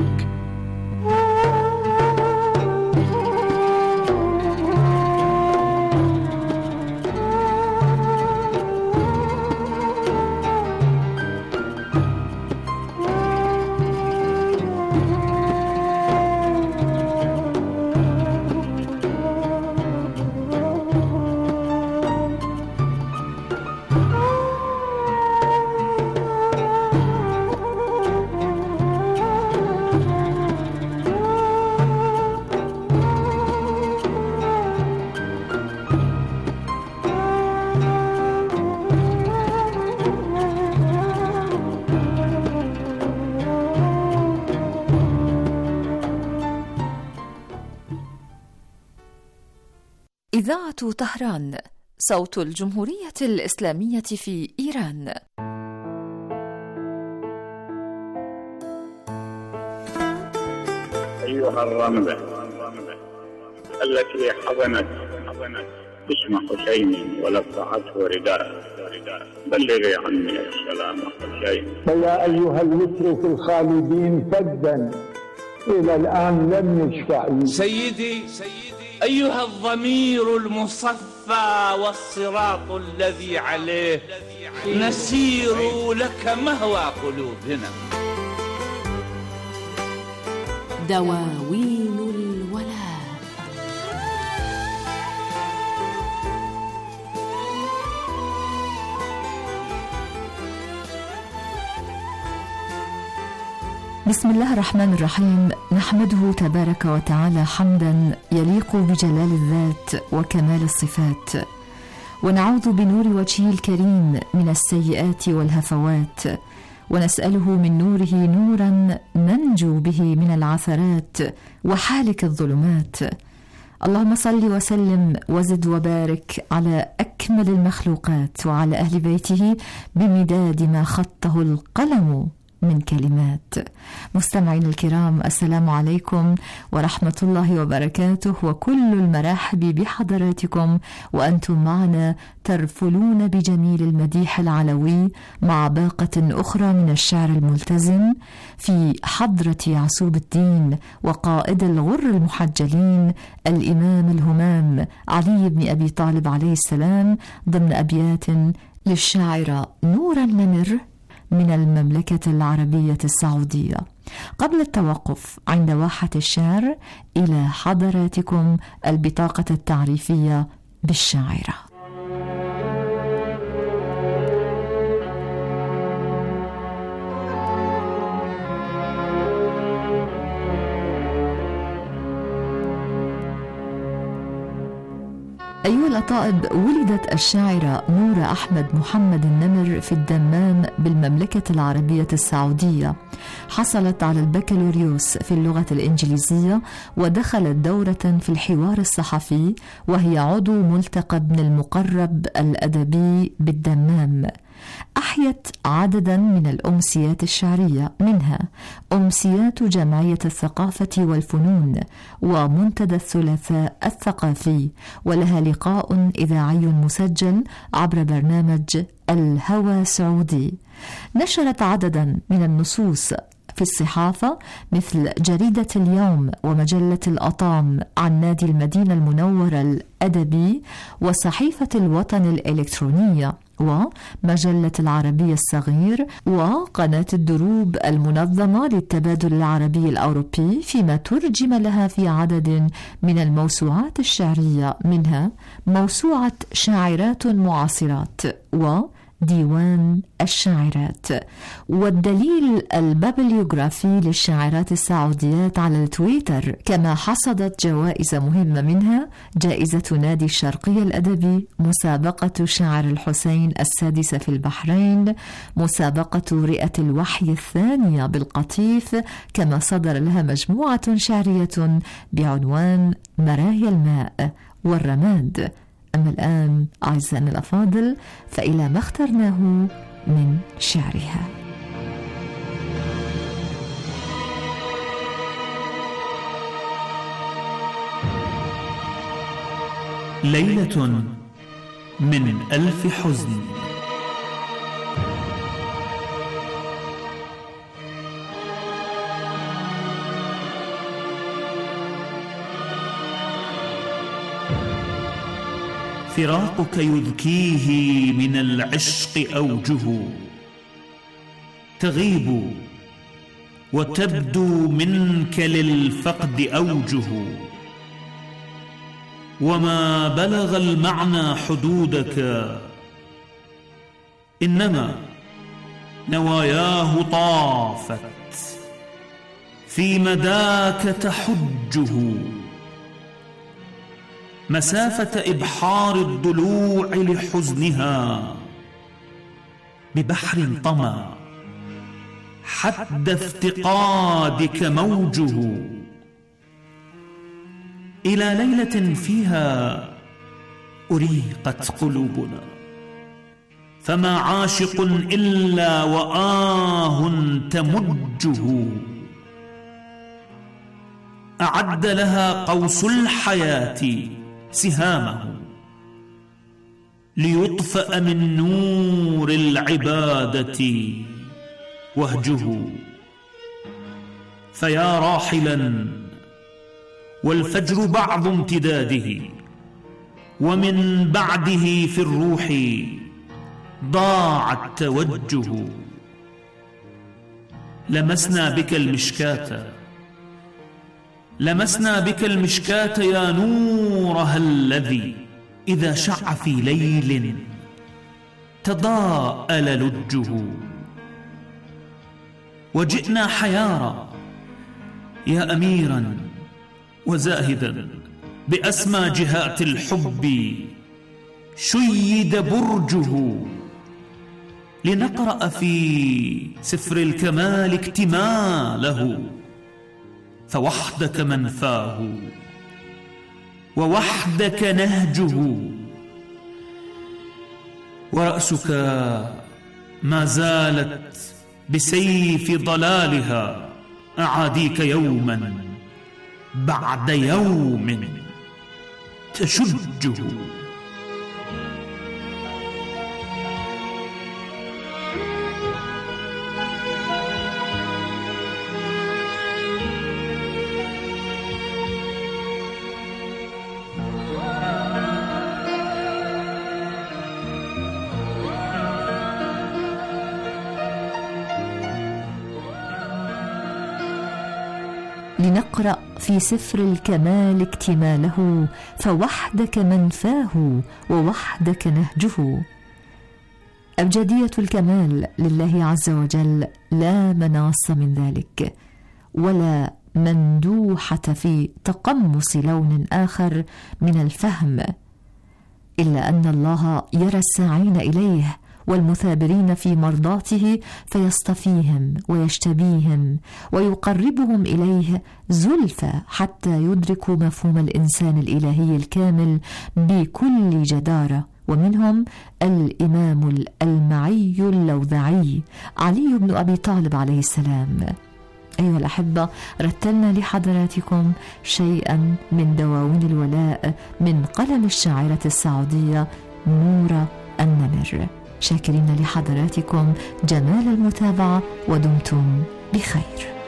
إذاعة طهران، صوت الجمهورية الإسلامية في إيران. أيها الرملة التي حضنت اسم حسين ولفعته رداء، بلغي عني السلام حسين. فيا أيها الوتر في الخالدين فدا إلى الآن لم يشفع. سيدي سيدي أيها الضمير المصفى والصراط الذي عليه نسير لك مهوى قلوبنا. دواوين الولاء. بسم الله الرحمن الرحيم. نحمده تبارك وتعالى حمدا يليق بجلال الذات وكمال الصفات، ونعوذ بنور وجهه الكريم من السيئات والهفوات، ونسأله من نوره نورا ننجو به من العثرات وحالك الظلمات. اللهم صل وسلم وزد وبارك على أكمل المخلوقات وعلى أهل بيته بمداد ما خطه القلم من كلمات. مستمعين الكرام، السلام عليكم ورحمة الله وبركاته، وكل المرحب بحضراتكم وأنتم معنا ترفلون بجميل المديح العلوي مع باقة أخرى من الشعر الملتزم في حضرة يعصوب الدين وقائد الغر المحجلين الإمام الهمام علي بن أبي طالب عليه السلام، ضمن أبيات للشاعرة نور النمر من المملكة العربية السعودية. قبل التوقف عند واحة الشعر، إلى حضراتكم البطاقة التعريفية بالشاعرة. أيها الأطائب، ولدت الشاعرة نورة أحمد محمد النمر في الدمام بالمملكة العربية السعودية. حصلت على البكالوريوس في اللغة الإنجليزية، ودخلت دورة في الحوار الصحفي، وهي عضو ملتقى ابن المقرب الأدبي بالدمام. أحيت عددا من الأمسيات الشعرية، منها أمسيات جمعية الثقافة والفنون ومنتدى الثلاثاء الثقافي، ولها لقاء إذاعي مسجل عبر برنامج الهوى سعودي. نشرت عددا من النصوص في الصحافة مثل جريدة اليوم ومجلة الأطام عن نادي المدينة المنورة الأدبي وصحيفة الوطن الإلكترونية ومجلة العربية الصغير وقناة الدروب المنظمة للتبادل العربي الأوروبي، فيما ترجم لها في عدد من الموسوعات الشعرية، منها موسوعة شاعرات معاصرات و ديوان الشاعرات. والدليل البابليوغرافي للشاعرات السعوديات على التويتر، كما حصدت جوائز مهمة، منها جائزة نادي الشرقية الأدبي، مسابقة شعر الحسين السادسة في البحرين، مسابقة رئة الوحي الثانية بالقطيف، كما صدر لها مجموعة شعرية بعنوان مرايا الماء والرماد. أما الآن أعزائنا الأفاضل، فإلى ما اخترناه من شعرها. ليلة من ألف حزن. فراقك يذكيه من العشق أوجه، تغيب وتبدو منك للفقد أوجه، وما بلغ المعنى حدودك، إنما نواياه طافت في مداك تحجه، مسافة إبحار الضلوع لحزنها ببحر طمى حد افتقادك موجه، إلى ليلة فيها أريقت قلوبنا، فما عاشق إلا وآه تمجه، أعد لها قوس الحياة سهامه ليطفأ من نور العبادة وهجه، فيا راحلا والفجر بعض امتداده، ومن بعده في الروح ضاع التوجه، لمسنا بك المشكاة لمسنا بك المشكاة يا نورها الذي إذا شع في ليل تضاءل لجه، وجئنا حيارى يا أميرا وزاهدا بأسمى جهات الحب شيد برجه، لنقرأ في سفر الكمال اكتماله، فوحدك منفاه ووحدك نهجه، ورأسك ما زالت بسيف ضلالها أعاديك يوما بعد يوم تشجه. لنقرأ في سفر الكمال اكتماله، فوحدك منفاه ووحدك نهجه. أبجدية الكمال لله عز وجل لا مناص من ذلك، ولا مندوحة في تقمص لون آخر من الفهم، إلا أن الله يرى الساعين إليه والمثابرين في مرضاته فيصطفيهم ويجتبيهم ويقربهم إليه زلفى حتى يدركوا مفهوم الإنسان الإلهي الكامل بكل جدارة. ومنهم الإمام الألمعي اللوذعي علي بن أبي طالب عليه السلام. أيها الأحبة، رتلنا لحضراتكم شيئا من دواوين الولاء من قلم الشاعرة السعودية نورة النمر. شاكرين لحضراتكم جمال المتابعة، ودمتم بخير.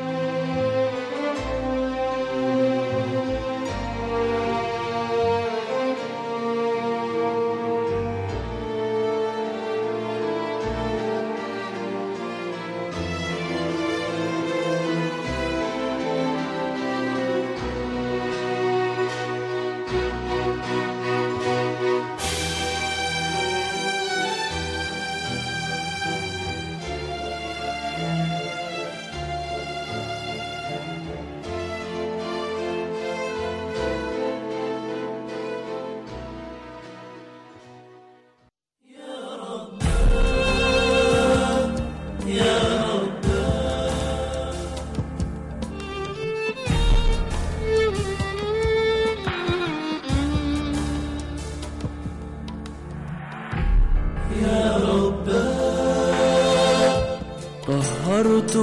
طهرت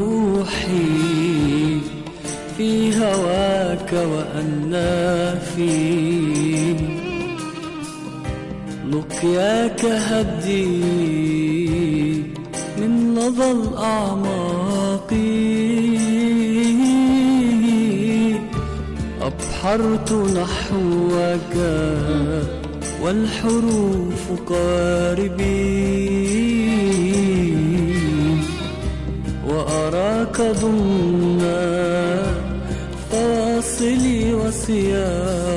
روحي في هواك وأنا في لقياك هدي من لظى الأعماق، أبحرت نحوك والحروف قاربي وأراك ضمن فواصلي وسياق